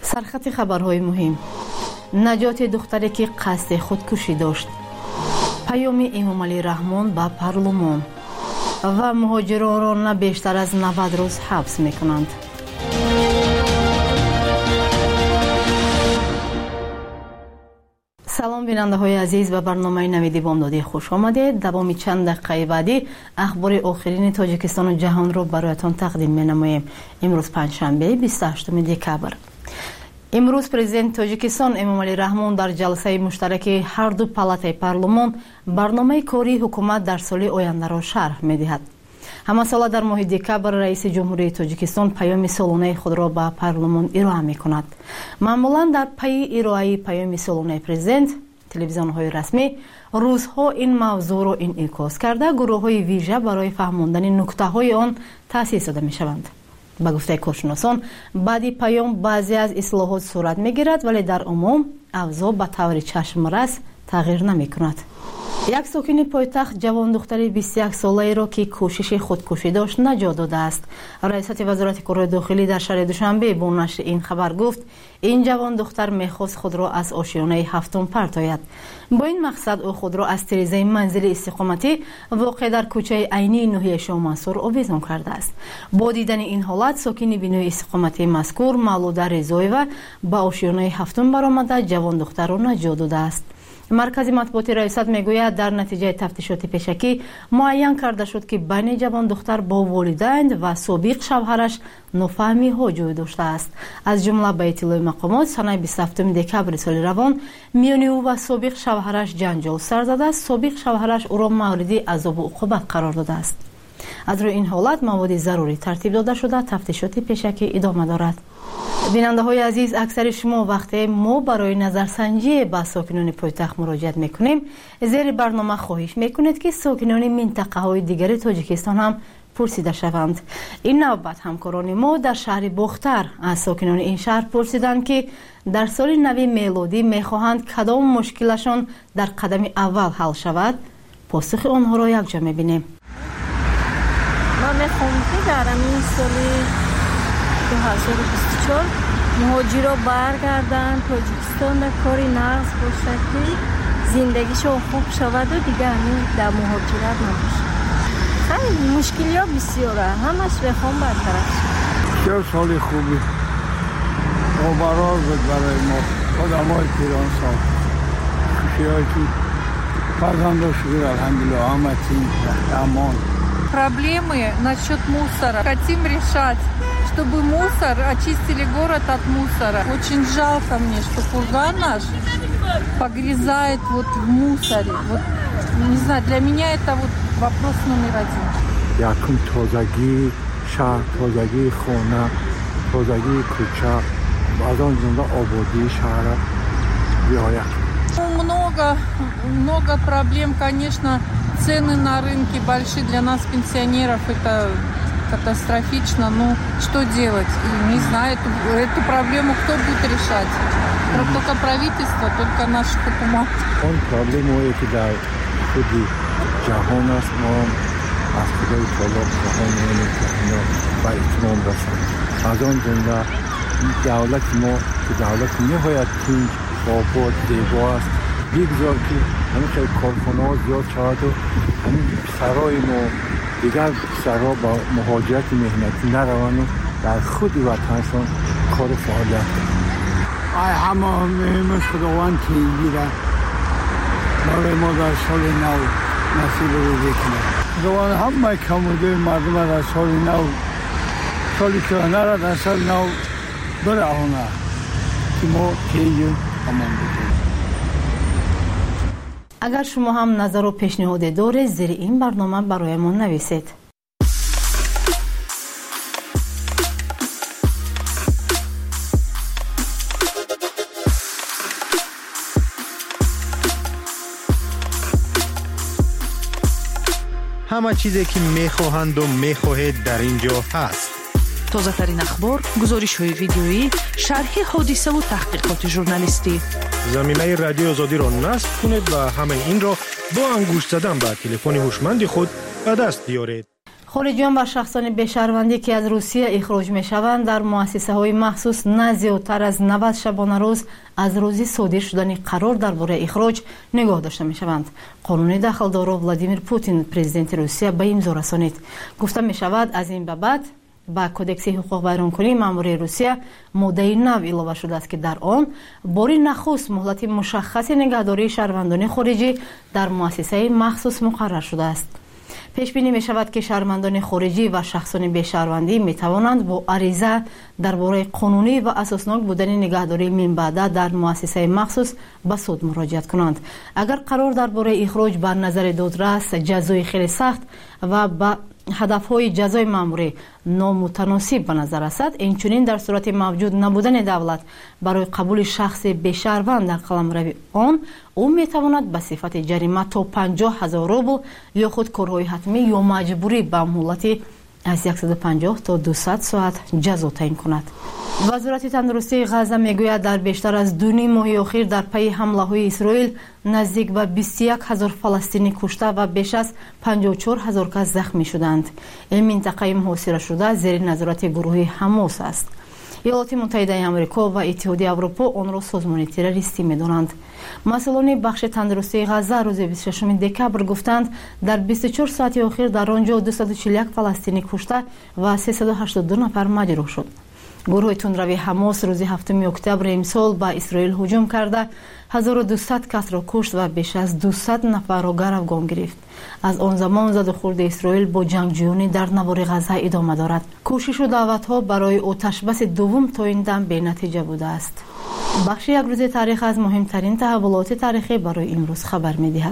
سرخط خبرهای مهم: نجات دختری که قصد خودکشی داشت، پیام امامعلی رحمان به پارلمان و مهاجران را نه بیشتر از نود روز حبس میکنند. سلام بیننده های عزیز، به برنامه نویدی بامدادی خوش آمدید. دوام چند دقیقه بعدی اخبار آخرین تاجیکستان و جهان را برایتان تقدیم می نماییم. امروز پنجشنبه بیست و هشتم دکبر. امروز پرزیدنت تاجیکستان امامعلی رحمان در جلسه مشترک هر دو پالاتای پارلمان برنامه کاری حکومت در سال آینده را شرح می دهد. همه ساله در ماه دکبر رئیس جمهوری تاجیکستان پیام سالانه خود را به پارلمان ارائه می کند. معمولا در پی ارائه پیام سالانه پرزیدنت، تلویزیون های رسمی روزها این موضوع را انعکاس کرده گروه های ویژه برای فهماندن نکته های آن تأسیس داده می شوند. با گفته کارشناسان بعدی پیام بعضی از اصلاحات صورت می گیرد، ولی در عموم اوضاع به طور چشم رس تغییر نمی کند. یک ساکن پایتخت جوان دختری بیست و یک ساله را که کوشش خودکشی داشت نجات داده است. رئیست وزارت کار داخلی در شهر دوشنبه با نشر این خبر گفت این جوان دختر میخواست خود را از آشیانه هفتم پرتاید. با این مقصد او خود را از تریزه منزل استقامتی واقع در کوچه عینی ناحیه شاه منصور آویزان کرده است. با دیدن این حالت ساکن بینای استقامتی مذکور مولوده رضاییوه به آشیانه هفتم برآمده جوان دختر را نجات داده است. مرکز مطبوعات ریاست میگوید در نتیجه تفتیشات پیشکی معین کرده شد که بین جوان دختر با والدین و سابق شوهرش نفهمی ها جای داشته است. از جمله به اطلاع مقامات سنه بیست و هفتم دکبر سال روان میان او و سابق شوهرش جنجال سر زده است. سابق شوهرش او را مورد عذاب و عقوبت قرار داده است. از روی این حالت مواد ضروری ترتیب داده شده. تفتیشات پیشکی ادامه دارد. بیننده های عزیز، اکثر شما وقتی ما برای نظرسنجی با ساکنان پایتخت مراجعت میکنیم زیر برنامه خواهش میکنید که ساکنان منطقه های دیگر تاجیکستان هم پرسیده شوند. این نوبت همکاران ما در شهر باختر از ساکنان این شهر پرسیدند که در سال نو میلادی میخواهند کدام مشکلشان در قدم اول حل شود. پاسخ آنها را یکجا میبینیم. ما میخوام که در این سال دو هزار و بیست و چهار مهاجرا برگردن تاجیکستان در کاری نقص باشه که زندگیشون خوب شود و دیگه همین در مهاجرت نباشه. خیلی مشکلی ها بسیاره، همش بخوام برطرف شد. چه سال خوبی و برار بود برای ما آدم های پیران سال خوشی هایی که فرزند ها شکر الحمدلله آمدیم امان. Проблемы насчет мусора хотим решать, чтобы мусор очистили город от мусора. Очень жалко мне, что курган наш погрязает вот в мусоре. Вот, не знаю, для меня это вот вопрос номер один. Яким тозаги шахр, тозаги хона, тозаги куча, аз он жумла ободи шахра биояд. Много, много проблем, конечно. Цены на рынке большие, для нас, пенсионеров, это катастрофично. Ну, что делать? И не знаю, эту, эту проблему кто будет решать? Только правительство, только наш хукумат. Он проблему эти, да, худи. Джахон нас, но аз худай толок, джахон не ба итмом расанд. Аз он жумла давлат мо, ки давлат ниҳоят тинҷ, обод, зебо аст. بگذار که همین خیلی کارخانه ها زیاد شود و همین پسرهای ما دیگر پسرها با مهاجرت مهنتی نروند و در خود وطنشان کار فعالیت کنند. ای همه مهمش خداوند که گیره برای ما در سال نو نصیب روزی کنه. خداوند همه کموده مردم در سال نو سالی که نره در سال نو برهانه که ما تیجیم امان بکنیم. اگر شما هم نظر و پیشنهاد دارید زیر این برنامه برایمان نویسید. همه چیزی که میخواهند و میخواهید در اینجا هست. تازه ترین اخبار، گزارش های ویدیویی، شرح حادثه و تحقیقات ژورنالیستی. زمینه رادیو آزادی را نصب کنید و همه این را با انگشت زدن به تلفن هوشمند خود به دست بیارید. خارجیان و شخصان بشهروندی که از روسیه اخراج می‌شوند در مؤسسه‌های مخصوص نه زیادتر از نود شبانه روز از روزی صادر شدن قرار درباره اخراج نگاه داشته می‌شوند. قانون دخلدار ولادیمیر پوتین پرزیدنت روسیه به امضا رسانید. گفته می‌شود از این به بعد با کودکس حقوق بیرونکنی ماموری روسیه ماده نو اضافه شده است که در آن باری نخست مهلت مشخص نگهداری شهروندان خارجی در مؤسسه مخصوص مقرر شده است. پیش بینی می شود که شهروندان خارجی و شخصان بی‌شهروندی می توانند با عریضه درباره قانونی و اساسناک بودن نگهداری من بعد در مؤسسه مخصوص به سود مراجعت کنند. اگر قرار درباره اخراج بر نظر دادرس جزای خیلی سخت و با هدف‌های جزای ماموری نامتناسب به نظر رسد، اینچنین در صورت موجود نبودن دولت برای قبول شخص بی‌شهروند در قلمرو آن، او میتواند به صفت جریمه تا پنجاه هزار روبل یا خود کارهای حتمی یا مجبوری به مهلت از صد و پنجاه تا دویست ساعت جزا تعیین کند. وزارت تندرستی غزه میگوید در بیشتر از دو نیم ماه اخیر در پی حمله های اسرائیل نزدیک به بیست و یک هزار فلسطینی کشته و بیش از پنجاه و چهار هزار کس زخمی شدند. این منطقه محاصره شده زیر نظارت گروه حماس است. ایالات متحده آمریکا و اتحادیه اروپا آن را سازمان تروریستی می‌دانند. مسئولان بخش تندرستی غزه روز بیست و ششم دکبر گفتند در بیست و چهار ساعت اخیر در آنجا دویست و چهل و یک فلسطینی کشته و سیصد و هشتاد و دو نفر مجروح شد. گروه تندروی حماس روز هفتم اکتبر امسال به اسرائیل هجوم کرده هزار و دویست کس را کشت و بیش از دویست نفر را گروگان گرفت. از آن زمان زد و خورد اسرائیل با جنگجویانی در نوار غزه ادامه دارد. کوشش و دعوت‌ها برای آتش بس دوم تا این دم بی نتیجه بوده است. بخش یک روز تاریخ از مهمترین تحولات تاریخی برای امروز خبر می‌دهد.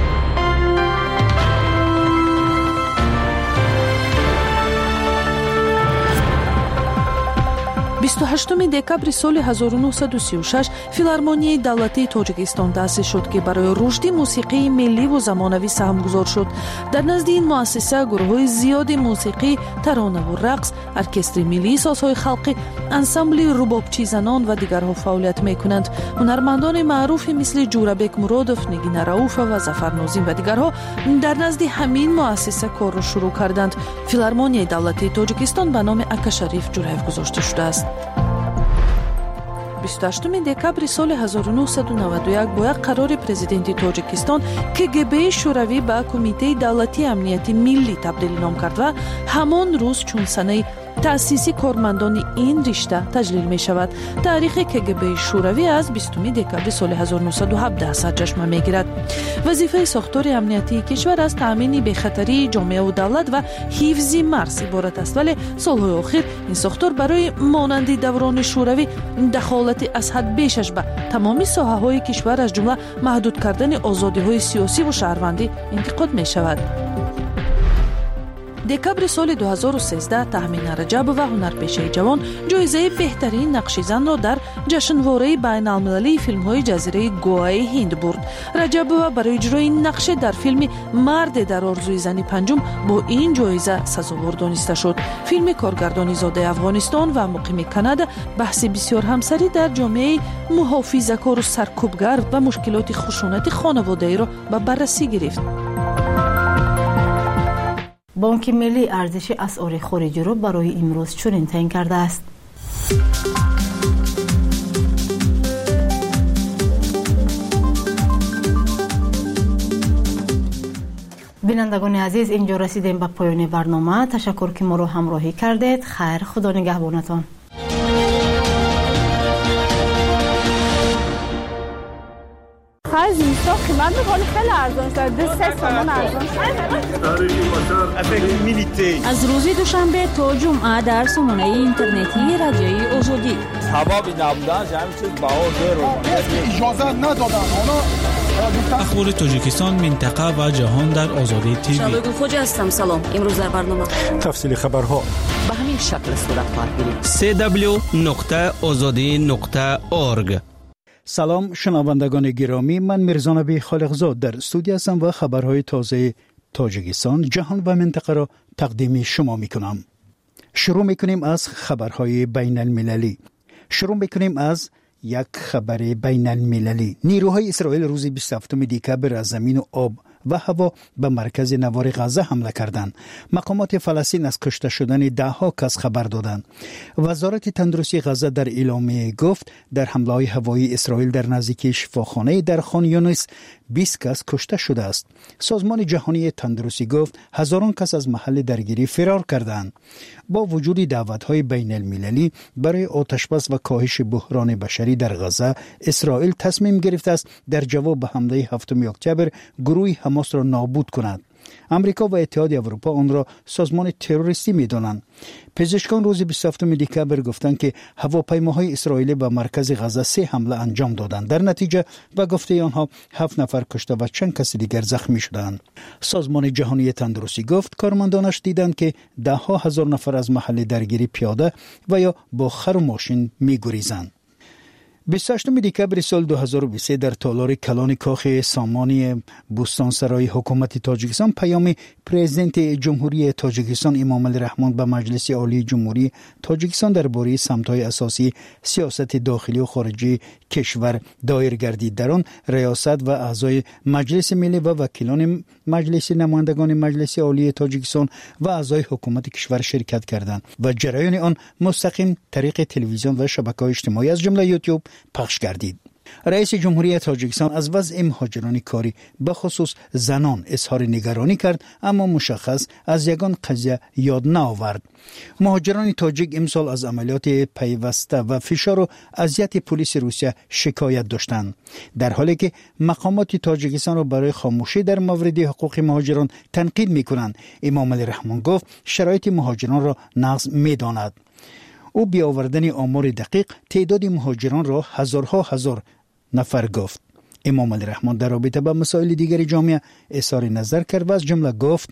بیست و هشتم دکبر سال هزار و نهصد و سی و شش فیلارمونیای دولتی تاجیکستان تأسیس شد که برای رشد موسیقی ملی و زمانوی سهم گذار شد. در نزد این مؤسسه گروه‌های زیادی موسیقی، ترانه و رقص، ارکستر ملی، سازهای خلقی، انسامبل ربابچی زنان و دیگرها فعالیت می‌کنند. هنرمندان معروفی مثل جورابک مرادوف، نگین رؤوف و ظفر ناظم و دیگرها در نزد همین مؤسسه کار را شروع کردند. فیلارمونیای دولتی تاجیکستان به نام اکا شریف جورحیف گذاشته شده است. بیست و هشتم دکبر سال هزار و نهصد و نود و یک با یک قرار پرزیدنت تاجیکستان که کگب شوروی به کمیته دولتی امنیتی ملی تبدیل نام کرد و همان روز چون سنه تأسیسی کارمندان این رشته تجلیل می شود. تاریخ کگب شوروی از بیستم دکبر سال هزار و نهصد و هفده سرچشمه می گیرد. وظیفه ساختار امنیتی کشور از تأمین بی‌خطری جامعه و دولت و حفظ مرز عبارت است، ولی سالهای اخیر این ساختار برای مانند دوران شوروی دخالت از حد بیشش به تمامی ساحه‌های کشور از جمله محدود کردن آزادی‌های سیاسی و شهروندی انتقاد می شود. دکبر سال دو هزار و سیزده تهمین رجب و هنرپیشه جوان جایزه بهترین نقش زن را در جشنواره بین المللی فیلم های جزیره گوای هند برد. رجب برای اجرای نقش در فیلم مرد در آرزوی زنی پنجم با این جایزه سزاوار دانسته شد. فیلم کارگردانی زاده افغانستان و مقیم کانادا بحث بسیار همسری در جامعه محافظه‌کار و سرکوبگر و مشکلات خشونت خانواده‌ای را به بررسی گرفت. بانک ملی ارزش اسعار خارجی را برای امروز چنین تعیین کرده است. بینندگان عزیز، اینجا رسیدیم به پایان برنامه. تشکر که ما را همراهی کردید. خیر، خدا نگهبانتان. خیلی زیستا قیمت میکنی خیلی ارزان شد. ده سه سامان ارزان شد. از روز دوشنبه تا جمعه در سامانه اینترنتی رادیوی آزادی. حبابی نبودن همین چیز بهار داره. اجازه ندادن. اخبار تاجیکستان، منطقه و جهان در آزادی تیوی. شبگون خوجه هستم. سلام. امروز در برنامه تفصیل خبرها به همین شکل صورت خواهد گرفت. سی دبلیو نقطه آزادی نقطه اورگ. سلام شنوندگان گرامی، من میرزا نبی خالقزاد در استودیو هستم و خبرهای تازه تاجیکستان، جهان و منطقه را تقدیم شما میکنم. شروع میکنیم از خبرهای بین المللی. شروع میکنیم از یک خبر بین المللی. نیروهای اسرائیل روز بیست و هفتم دکبر از زمین و آب و هوا به مرکز نوار غزه حمله کردند. مقامات فلسطین از کشته شدن ده ها کس خبر دادند. وزارت تندرستی غزه در اعلامیه گفت در حمله های هوایی اسرائیل در نزدیکی شفاخانه در خان یونس بیست کس کشته شده است. سازمان جهانی تندرستی گفت هزاران کس از محل درگیری فرار کردند. با وجود دعوت‌های بین المللی برای آتشبس و کاهش بحران بشری در غزه، اسرائیل تصمیم گرفته است در جواب به حمله هفتم اکتبر گروه حماس را نابود کند. امریکا و اتحاد اروپا آن را سازمان تروریستی می‌دانند. پزشکان روز بیست و هفتم دکبر گفتند که هواپیماهای اسرائیلی به مرکز غزه سه حمله انجام دادند. در نتیجه به گفته آنها هفت نفر کشته و چند کس دیگر زخمی شدند. سازمان جهانی تندرستی گفت کارمندانش دیدند که ده ها هزار نفر از محل درگیری پیاده و یا با خر و ماشین می‌گریزند. بیست و هشتم دکبر سال دو هزار و بیست و سه در تالار کلان کاخ سامانی بوستانسرای حکومت تاجیکستان پیام پرزیدنت جمهوری تاجیکستان امام علی رحمان به مجلس عالی جمهوری تاجیکستان درباره سمت‌های اساسی سیاست داخلی و خارجی کشور دایر گردید. در آن ریاست و اعضای مجلس ملی و وکیلان مجلس نمایندگان مجلس عالی تاجیکستان و اعضای حکومت کشور شرکت کردند و جریان آن مستقیم طریق تلویزیون و شبکه‌های اجتماعی از جمله یوتیوب پخش گردید. رئیس جمهوری تاجیکستان از وضع مهاجران کاری به خصوص زنان اظهار نگرانی کرد، اما مشخص از یگان قضیه یاد نآورد. مهاجران تاجیک امسال از عملیات پیوسته و فشار و اذیت پلیس روسیه شکایت داشتند، در حالی که مقامات تاجیکستان را برای خاموشی در مورد حقوق مهاجران تنقید می‌کنند. امام علی رحمان گفت شرایط مهاجران را نقض می‌داند. او بی آوردن آمار دقیق تعداد مهاجران را هزارها هزار نفر گفت. امام علی رحمان در رابطه با مسائل دیگر جامعه اظهار نظر کرد و از جمله گفت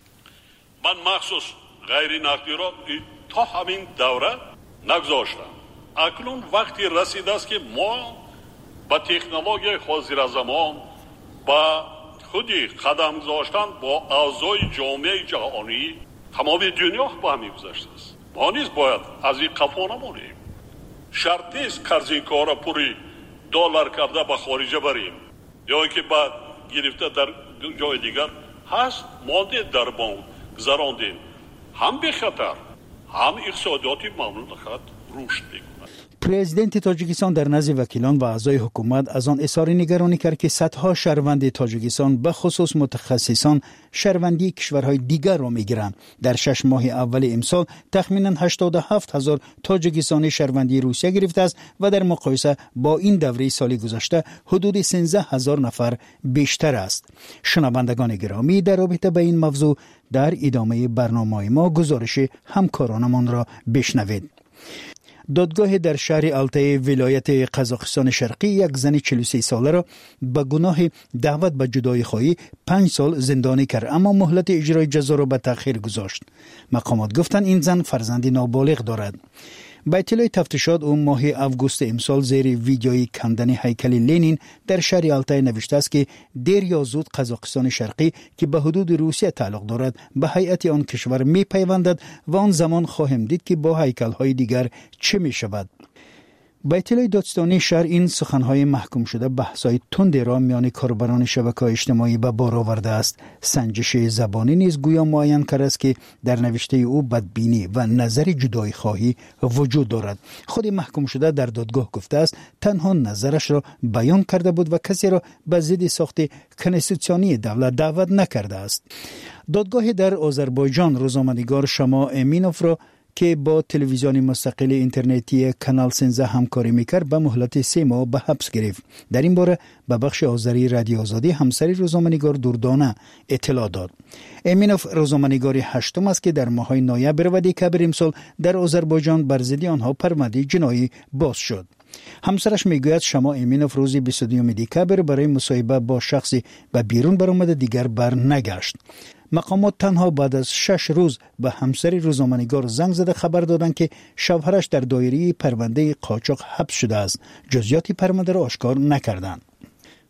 من مخصوص غیر نقدی را تا همین دوره نگذاشتم. اکنون وقتی رسیده است که ما با تکنولوژی حاضر زمان با خودی قدم گذاشتن با اعضای جامعه جهانی تمام دنیا با هم گذاشته است. ما نیز باید از این قفا نمانیم. شرط نیست که از این کار پوری دلار کرده به خارجه بریم یا که بعد گرفته در جای دیگر هست مانده در بانک گذراندیم. هم به خطر هم اقتصادیاتی مملکت رشد می‌کند. پرزیدنت تاجیکستان در نزد وکیلان و اعضای حکومت از آن اظهار نگرانی کرد که صدها شهروند تاجیکستان به خصوص متخصصان شهروندی کشورهای دیگر را میگیرند. در شش ماه اول امسال تخمیناً هشتاد و هفت هزار تاجیکستانی شهروندی روسیه گرفته است و در مقایسه با این دوره سال گذشته حدود سیزده هزار نفر بیشتر است. شنوندگان گرامی، در رابطه با این موضوع در ادامه برنامه ما گزارش همکارانمان را بشنوید. دادگاه در شهر التای ولایت قزاقستان شرقی یک زن چهل و سه ساله را به گناه دعوت به جدایی خواهی پنج سال زندانی کرد، اما مهلت اجرای جزا را به تأخیر گذاشت. مقامات گفتند این زن فرزندی نابالغ دارد. با اطلاع تفتیشات او ماه اوگوست امسال زیر ویدیوی کندن هیکل لنین در شهر التای نوشته است که دیر یا زود قزاقستان شرقی که به حدود روسیه تعلق دارد به هیئت آن کشور می پیوندد و آن زمان خواهیم دید که با هیکل های دیگر چه می شود. با اطلاع دادستانی شهر این سخنهای محکوم شده بحث‌های تند را میان کاربران شبکه‌های اجتماعی به بار آورده است. سنجش زبانی نیز گویا معین کرده است که در نوشته او بدبینی و نظر جدایی خواهی وجود دارد. خود محکوم شده در دادگاه گفته است تنها نظرش را بیان کرده بود و کسی را به ضد ساخت کنستیتوسیونی دولت دعوت نکرده است. دادگاه در آذربایجان روزنامه‌نگار شما امینوف را که با تلویزیون مستقل اینترنتی کانال سیزده همکاری میکرد به مهلت سه ماه به حبس گرفت. در این باره به بخش آذری رادیو آزادی همسری روزنامه‌نگار دردانه اطلاع داد. امینوف روزنامه‌نگار هشتم است که در ماه‌های نوامبر و دکبر امسال در آذربایجان بر ضد آنها پرونده جنایی باز شد. همسرش میگوید شما امینوف روز بیست و دو دکبر برای مصاحبه با شخصی به بیرون برآمده دیگر بر نگشت. مقامات تنها بعد از شش روز به همسر روزنامه‌نگار زنگ زده خبر دادند که شوهرش در دایره پرونده قاچاق حبس شده است. جزئیات پرونده را آشکار نکردند.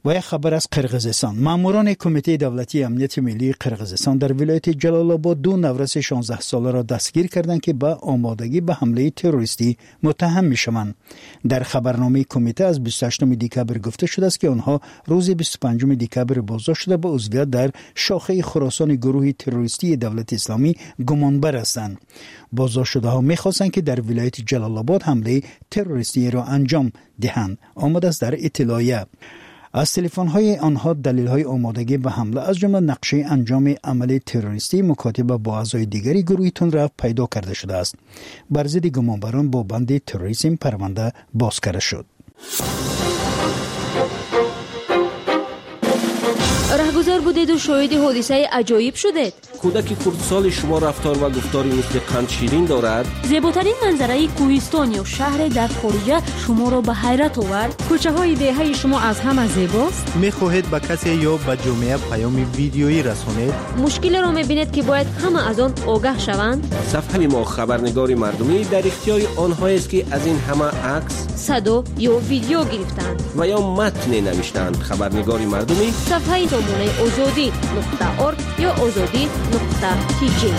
و یک خبر از قرقیزستان. ماموران کمیته دولتی امنیت ملی قرقیزستان در ولایت جلال آباد دو نوروز شانزده ساله را دستگیر کردند که به آمادگی به حمله تروریستی متهم میشوند. در خبرنامه کمیته از بیست و هشتم دکبر گفته شده است که آنها روز بیست و پنجم دکبر بازداشت شده به عضویت در شاخه خراسان گروه تروریستی دولت اسلامی گمانبر هستند. بازداشت شده ها می‌خواستند که در ولایت جلال آباد حمله تروریستی را انجام دهند. آمده است در اطلاعیه. از تلفن‌های آنها دلیل‌های آمادگی به حمله از جمله نقشه انجام عمل تروریستی مکاتبه با اعضای دیگری گروه تندرو پیدا کرده شده است. بر ضد گمانبران با بند تروریسم پرونده باز کرده شد. رهگذر بودید و شاهد حادثه عجایب شدید. کودک خردسال شما رفتار و گفتاری مثل قند شیرین دارد. زیباترین منظره کوهستان یا شهر در خارج شما را به حیرت آورد. کوچه های دهه شما از همه زیباست. میخواهید به کسی یا به جامعه پیام ویدیویی رسانید؟ مشکل را میبینید که باید همه از آن آگاه شوند. صفحه ما خبرنگار مردمی در اختیار آنهایی است که از این همه عکس، صدا یا ویدیو گرفتند و یا متن نوشتند. خبرنگار مردمی صفحه سامانه آزادی نقطه ارگ یا آزادی نقطه تی جی.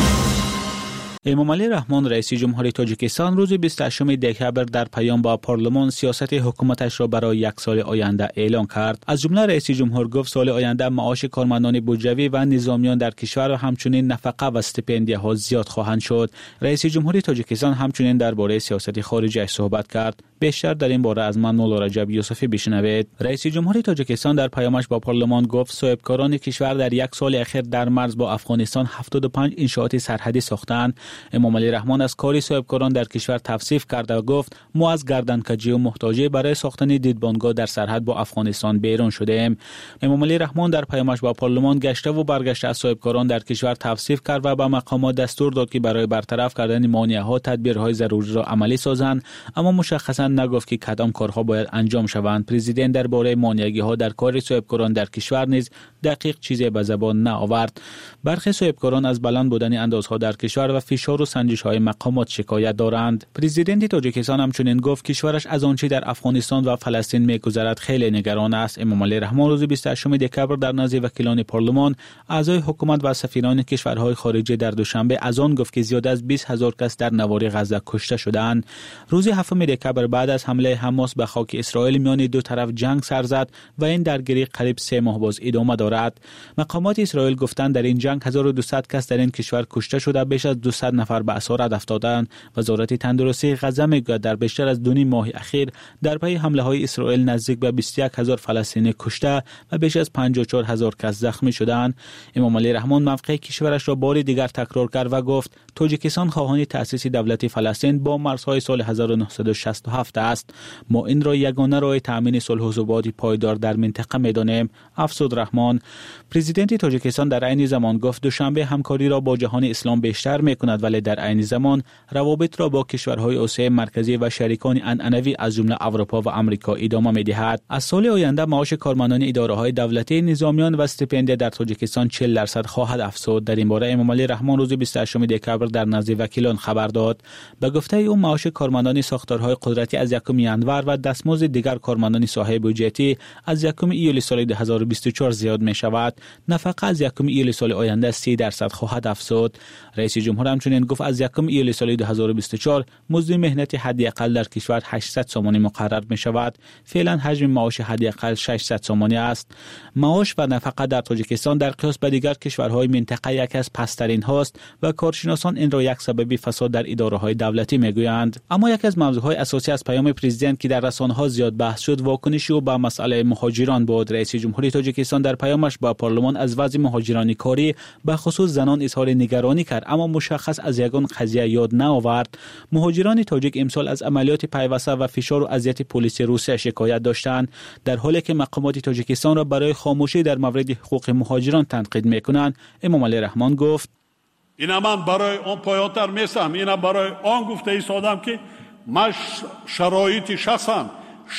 امامعلی رحمان رئیس جمهوری تاجیکستان روز بیست و هشتم دکبر در پیام با پارلمان سیاست حکومتش را برای یک سال آینده اعلام کرد. از جمله رئیس جمهور گفت سال آینده معاش کارمندان بودجوی و نظامیان در کشور و همچنین نفقه و استیپندیه ها زیاد خواهند شد. رئیس جمهوری تاجیکستان همچنین درباره سیاست خارجی صحبت کرد. بیشتر در این باره از من مولا رجب یوسفی بشنوید. رئیس جمهوری تاجیکستان در پیامش با پارلمان گفت صاحبکاران کشور در یک سال اخیر در مرز با افغانستان هفتاد و پنج انشاءات سرحدی ساختند. امامعلی رحمان از کاری صاحبکاران در کشور توصیف کرد و گفت ما از گردنکجی و محتاجی برای ساختن دیدبانگاه در سرحد با افغانستان بیرون شدیم. امامعلی رحمان در پیامش با پارلمان گشته و برگشته از صاحبکاران در کشور توصیف کرد و به مقامات دستور داد که برای برطرف کردن مانع‌ها تدبیرهای ضروری را عملی سازند، اما مشخصا نگفت که کدام کارها باید انجام شوند. پرزیدنت درباره مانعگی‌ها در کار صاحبکاران در کشور نیز دقیق چیزی به زبان نآورد. برخی صاحبکاران از بلند بودن اندازها در کشور و فشار و سنجش‌های مقامات شکایت دارند. پرزیدنت تاجیکستان همچنین گفت کشورش از آنچه در افغانستان و فلسطین می‌گذرد خیلی نگران است. امامعلی رحمان روز بیست و هشتم دکبر در نزد وکیلان پارلمان، اعضای حکومت و سفیران کشورهای خارجی در دوشنبه از آن گفت که زیاد از بیست هزار کس در نوار غزه کشته شدند. روز هفتم دکبر بعد از حمله حماس به خاک اسرائیل میان دو طرف جنگ سر زد و این درگیری قریب سه ماه باز ادامه دارد. مقامات اسرائیل گفتند در این جنگ هزار و دویست کس در این کشور کشته شده، بیش از دویست نفر به اسارت افتادند. وزارت تندرستی غزه میگوید در بیشتر از دو نیم ماه اخیر در پی حمله های اسرائیل نزدیک به بیست و یک هزار فلسطینی کشته و بیش از پنجاه و چهار هزار کس زخمی شدند. امامعلی رحمان موقع کشورش را بار دیگر تکرار کرد و گفت تاجیکستان خواهان تأسیس دولت فلسطین با مرزهای سال هزار و نهصد و شصت و هفت است. ما این را یگانه راه تامین صلح و ثبات پایدار در منطقه می‌دانیم، افزود رحمان. پرزیدنت تاجیکستان در عین زمان گفت دوشنبه همکاری را با جهان اسلام بیشتر می‌کند، ولی در عین زمان روابط را با کشورهای آسیای مرکزی و شریکان عنعنوی از جمله اروپا و آمریکا ادامه می‌دهد. از سال آینده معاش کارمندان اداره‌های دولتی، نظامیان و استیپندیه در تاجیکستان چهل درصد خواهد افزود. در این باره امامعلی رحمان روز بیست و هشتم دکبر در نزد وکیلان خبر داد. به گفته او معاش کارمندان ساختارهای قدرتی از یکم ینور و دستمزد دیگر کارمندان صاحب بودجتی از یکم ایول سال دو هزار و بیست و چهار زیاد می شود. نفقه از یکم ایول سال آینده سی درصد خواهد افزود. رئیس جمهور همچنین گفت از یکم ایول سال دو هزار و بیست و چهار مزد مهنت حداقل در کشور هشتصد سومانی مقرر می شود. فعلا حجم معاش حداقل ششصد سومانی است. معاش و نفقه در تاجیکستان در قیاس به دیگر کشورهای منطقه یکی از پست‌ترین هاست و کارشناسان این را یک سبب فساد در اداره‌های دولتی میگویند. اما یکی از موضوعهای اساسی از پیام پرزیدنت که در رسانه‌ها زیاد بحث شد واکنش او به مسئله مهاجران بود. رئیس جمهوری تاجیکستان در پیامش با پارلمان از وضع مهاجران کاری به خصوص زنان اظهار نگرانی کرد، اما مشخص از یگان قضیه یاد نآورد. مهاجران تاجیک امسال از عملیات پیوسته و فشار و اذیت پلیس روسیه شکایت داشتند، در حالی که مقامات تاجیکستان را برای خاموشی در مورد حقوق مهاجران تنقید میکنند. امامعلی رحمان گفت اینا من برای آن پایانتر میسم، اینا برای آن گفته ایستادم که من شرایط شخصم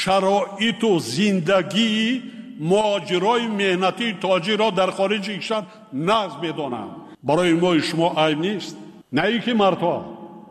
شرایط و زندگی مهاجرای مهنتی تاجی را در خارج کشور نقض بدانم. برای ما شما عیب نیست، نه ای که مردها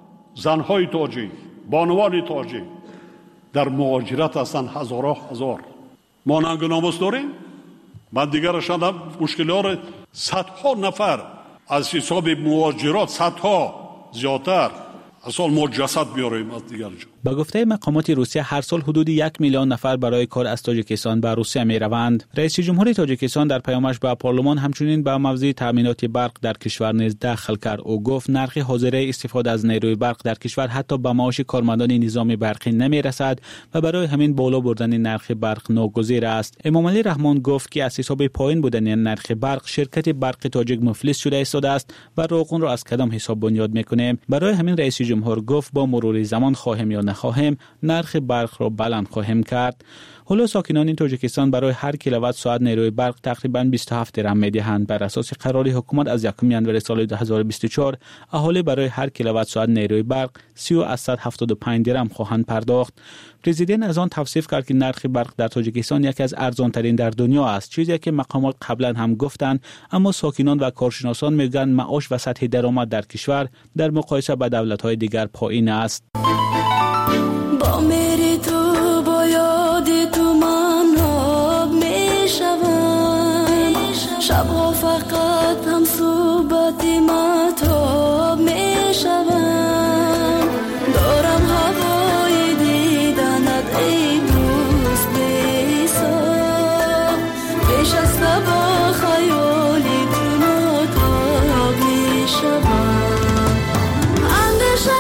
زنهای تاجی بانوان تاجی در مهاجرت هستند هزارها هزار. ما ننگ و ناموس داریم. من دیگر شدم مشکلات صدها نفر از حساب مهاجرات صدها زیادتر اصلا ما جسد بیاریم از دیگر جا. با گفته مقامات روسیه هر سال حدود یک میلیون نفر برای کار از تاجیکستان به روسیه می روند. رئیس جمهور تاجیکستان در پیامش به پارلمان همچنین به موضوع تامینات برق در کشور نیز دخل کرد. او گفت نرخ حاضره استفاده از نیروی برق در کشور حتی به معاش کارمندان نظام برقی نمی رسد و برای همین بالا بردن نرخ برق ناگزیر است. امامعلی رحمان گفت که از حساب پایین بودن نرخ برق شرکت برق تاجیک مفلس شده ایستاده است و راغون را از کدام حساب بنیاد میکنیم. برای همین رئیس جمهور گفت با مرور زمان خواهیم یا نخواهیم نرخ برق را بلند خواهیم کرد. حالا ساکنان تاجیکستان برای هر کیلووات ساعت نیروی برق تقریباً بیست و هفت درم می‌دهند. بر اساس قرار حکومت از یکم ژانویه سال دو هزار و بیست و چهار اهالی برای هر کیلووات ساعت نیروی برق سی و هفتاد و پنج درم خواهند پرداخت. پرزیدنت از آن توصیف کرد که نرخ برق در تاجیکستان یکی از ارزان ترین در دنیا است، چیزی که مقامات قبلا هم گفتند، اما ساکنان و کارشناسان میگن معاش و سطح درآمد در کشور در مقایسه با دولت‌های دیگر پایین است. با میری تو با یادی تو من آب میشوم، شبها فقط هم صحبتی مطاب میشوم، دارم هوای دیدنت امروز بیسا، پیش از با خیالی تو مطاب میشوم، اندشه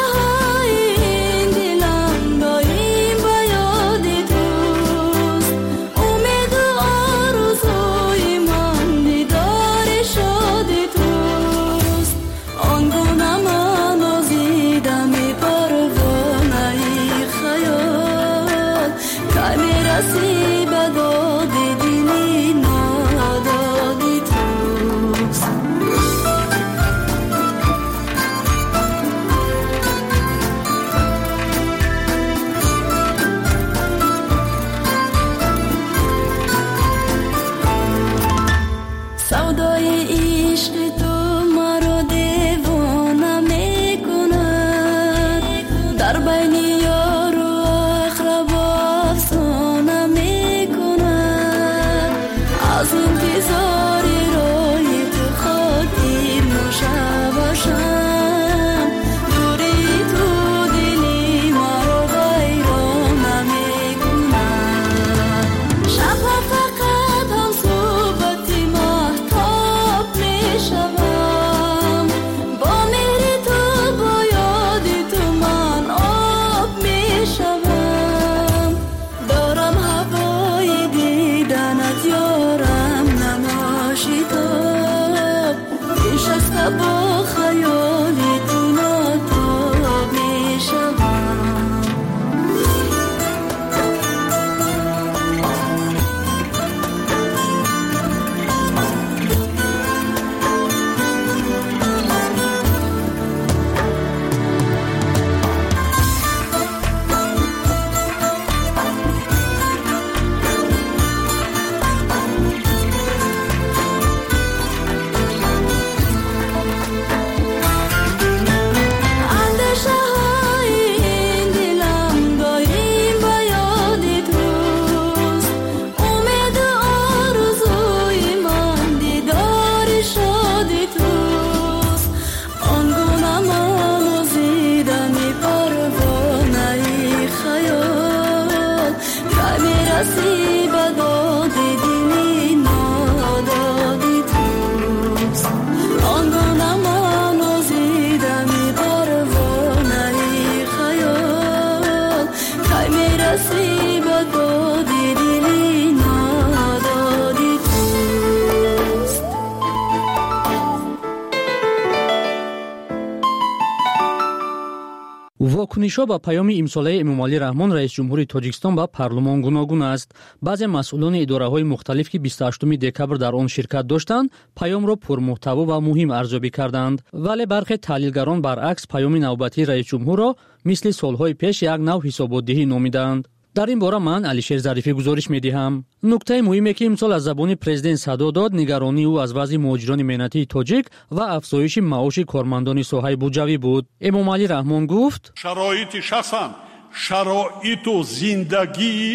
واکنش‌ها با پیام امساله امامعلی رحمان رئیس جمهوری تاجیکستان با پارلمان گوناگون است. بعضی مسئولان اداره‌های مختلف که بیست و هشتم دکبر در آن شرکت داشتند، پیام را پرمحتوا و مهم ارزیابی کردند، ولی برخی تحلیلگران برعکس پیام نوبتی رئیس جمهور را مثل سالهای پیش یک نوع حساب‌دهی نامیدند. در این باره من علیشیر ظریفی گزارش می‌دهم. نکته مهمی که امسال از زبان پرزیدنت صدا داد نگرانی او از وضع مهاجران مهنتی تاجیک و افزایش معاش کارمندان ساحه بودجوی بود. امامعلی رحمان گفت: شرایط شخصا شرایط و زندگی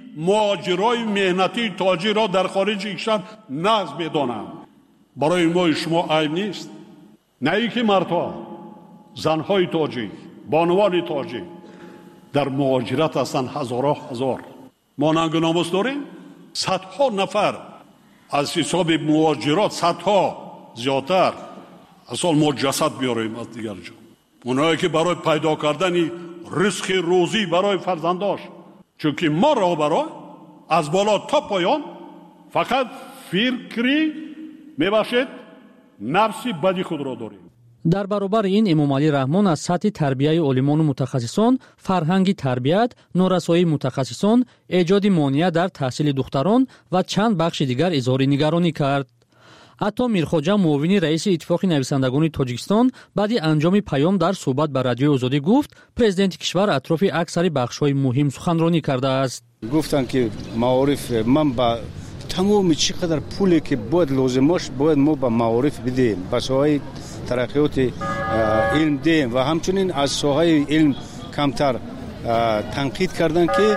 مهاجرای مهنتی تاجی را در خارج کشور نقض بدانند. برای ما شما عیب نیست. نه ای که مردها، زنهای تاجی، بانوان تاجی در مهاجرت هستند هزارها هزار. ما ننگ و ناموس داریم. صدها نفر از حساب مهاجرات، صدها زیادتر اصلا ما جسد بیاریم از دیگر جا. اونایی که برای پیدا کردن رزق روزی برای فرزنداش، چون که ما را برای از بالا تا پایان فقط فکری میباشد نفسی بدی خود را داریم. در برابر این امام علی رحمان از سطح تربیه علمان و متخصصان، فرهنگ تربیت، نورسایی متخصصان، ایجاد مانع در تحصیل دختران و چند بخش دیگر اظهار نگرانی کرد. عطا میرخواجه معاون رئیس اتفاق نویسندگان تاجیکستان بعد انجام پیام در صحبت با رادیوی آزادی گفت پرزیدنت کشور اطراف اکثر بخش‌های مهم سخنرانی کرده است. گفتن که معارف من با تمام چقدر پولی که باید لازمش باید ما با معارف بدیم، با ساحه ترقیات علم دیم و همچنین از ساحه علم کمتر تنقید کردن که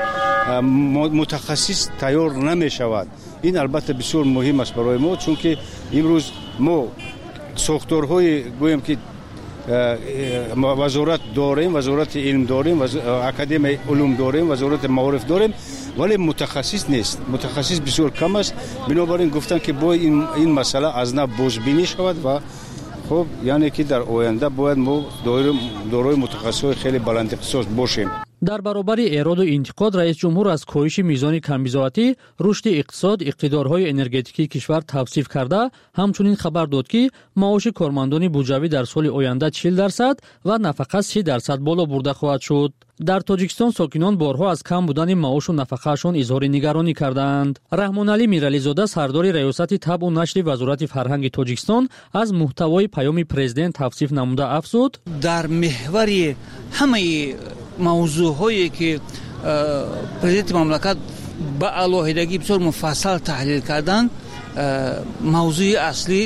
متخصص تیار نمی شود. این البته بسیار مهم است برای ما، چون که امروز ما ساختارهای گویم که وزارت داریم، وزارت علم داریم، اکادمی علوم داریم، وزارت معارف داریم، ولی متخصص نیست. متخصص بسیار کم است. بنابراین گفتن که باید این, این مسئله از نو بازبینی شود و خب یعنی که در آینده باید ما دارای متخصص خیلی بلند اختصاص باشیم. در برابر اعراض و انتقاد رئیس جمهور از کاهش میزان کمبزاعتی، رشد اقتصاد، اقتدارهای انرژتیکی کشور توصیف کرده، همچنین خبر داد که معاش کارمندان بودجوی در سال آینده چهل درصد و نفقه سی درصد بالا برده خواهد شد. در تاجیکستان ساکنان بارها از کم بودن معاش و نفقه‌شان اظهار نگرانی کردند. رحمان علی میرعلی‌زاده سردار ریاست طب و نشر وزارت فرهنگ تاجیکستان از محتوای پیام پرزیدنت توصیف نموده افزود: در محور همه موضوعهایی که پرزیدنت مملکت با علاهیدگی بسیار مفصل تحلیل کردند، موضوع اصلی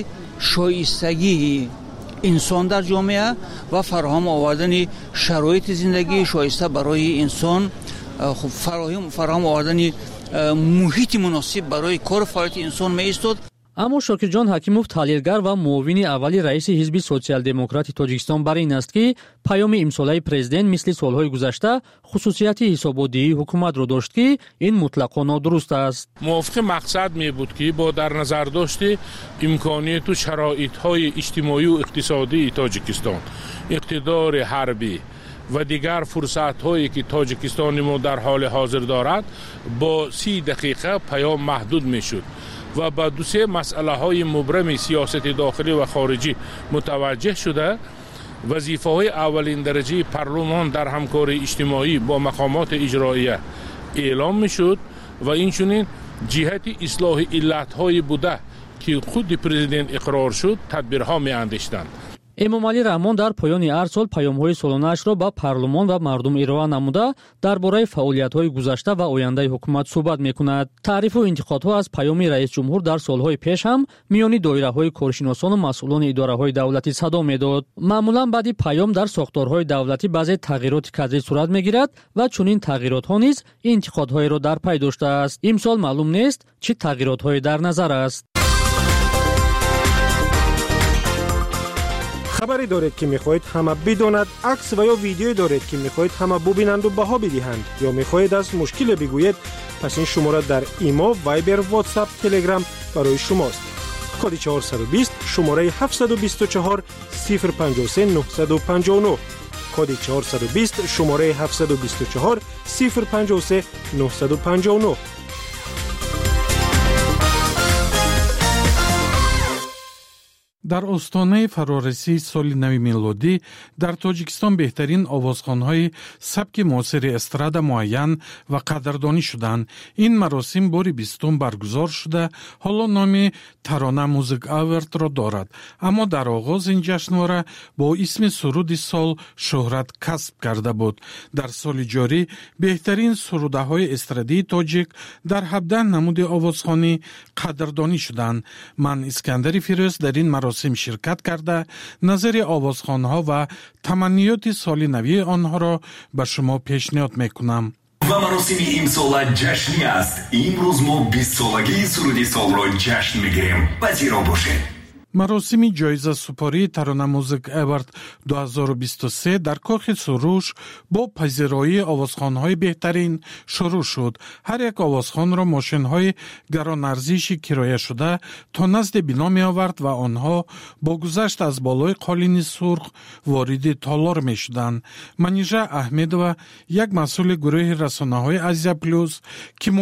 شایستگی انسان در جامعه و فراهم آوردن شرایط زندگی شایسته برای انسان، خب فراهم فراهم آوردن محیط مناسب برای کار فعالیت انسان می ایستاد. اما شاکر جان حکیموف تحلیلگر و معاون اولی رئیس حزب سوسیال دموکرات تاجیکستان بر این است که پیام امساله پرزیدنت مثل سالهای گذشته خصوصیت حسابدهی حکومت را داشت که این مطلقاً نادرست است. موافق مقصد می بود که با در نظر داشت امکانیت و شرایط‌های اجتماعی و اقتصادی تاجیکستان، اقتدار حربی و دیگر فرصت‌هایی که تاجیکستان ما در حال حاضر دارد با سی دقیقه پیام محدود می‌شد و با دو سه مسئله های مبرم سیاست داخلی و خارجی متوجه شده وظیفه های اولین درجه پارلمان در همکاری اجتماعی با مقامات اجراییه اعلام می شد و اینچنین جهت اصلاح علت های بوده که خود پرزیدنت اقرار شد تدبیرها می اندیشتند. امام علی رحمان در پایان هر سال پیام‌های سالانه‌اش را با پارلمان و مردم ارائه نموده درباره فعالیت‌های گذشته و آینده حکومت صحبت می‌کند. تعریف و انتقادها از پیام رئیس جمهور در سال‌های پیش هم میان دایره‌های کارشناسان و مسئولان اداره‌های دولتی صدا می‌داد. معمولاً بعد پیام در ساختارهای دولتی بعضی تغییرات کادری صورت می‌گیرد و چنین تغییرات‌ها نیز انتقادهای را در پی داشته است. امسال معلوم نیست چه تغییرات‌هایی در نظر است. خبری دارید که میخواهید همه بداند، عکس و یا ویدیویی دارید که میخواهید همه ببینند و بها بدهند یا میخواهید از مشکل بگویید، پس این شماره در ایما، وایبر، واتساپ، تلگرام برای شماست. کد چهارصد و بیست شماره هفتصد و بیست و چهار صفر پنجاه و سه نهصد و پنجاه و نه. کد چهارصد و بیست شماره هفتصد و بیست و چهار صفر پنجاه و سه نهصد و پنجاه و نه. در استانه فرارسی سال نو میلادی در تاجیکستان بهترین آوازخوان‌های سبک معاصر استرادا معین و قدردانی شدند. این مراسم باری بیستم برگزار شده، حالا نام ترانه موزیک آورد را دارد، اما در آغاز این جشنواره با اسم سرود سال شهرت کسب کرده بود. در سال جاری بهترین سروده‌های استرادی تاجیک در هفده نمود آوازخوانی قدردانی شدند. من اسکندر فیروز در این مراسم شرکت کرده نظر آوازخوان‌ها و تمنیات سال نوی آنها را به شما پیشنهاد میکنم. و مراسم امسال جشنی است. امروز ما بیست سالگی سرودی سال را جشن میگیریم. پذیرا باشید. مراسم جایزه سپاری ترانه موزیک اوارد دو هزار و بیست و سه در کاخ سروش با پذیرایی آوازخوان‌های بهترین شروع شد. هر یک آوازخوان را ماشین‌های گران ارزشی کرایه شده تا نزد بنا می آورد و آنها با گذشت از بالای قالین سرخ وارد تالار می شدند. منیژه احمدова یک مسئول گروه رسانه‌های عزیزه پلوس که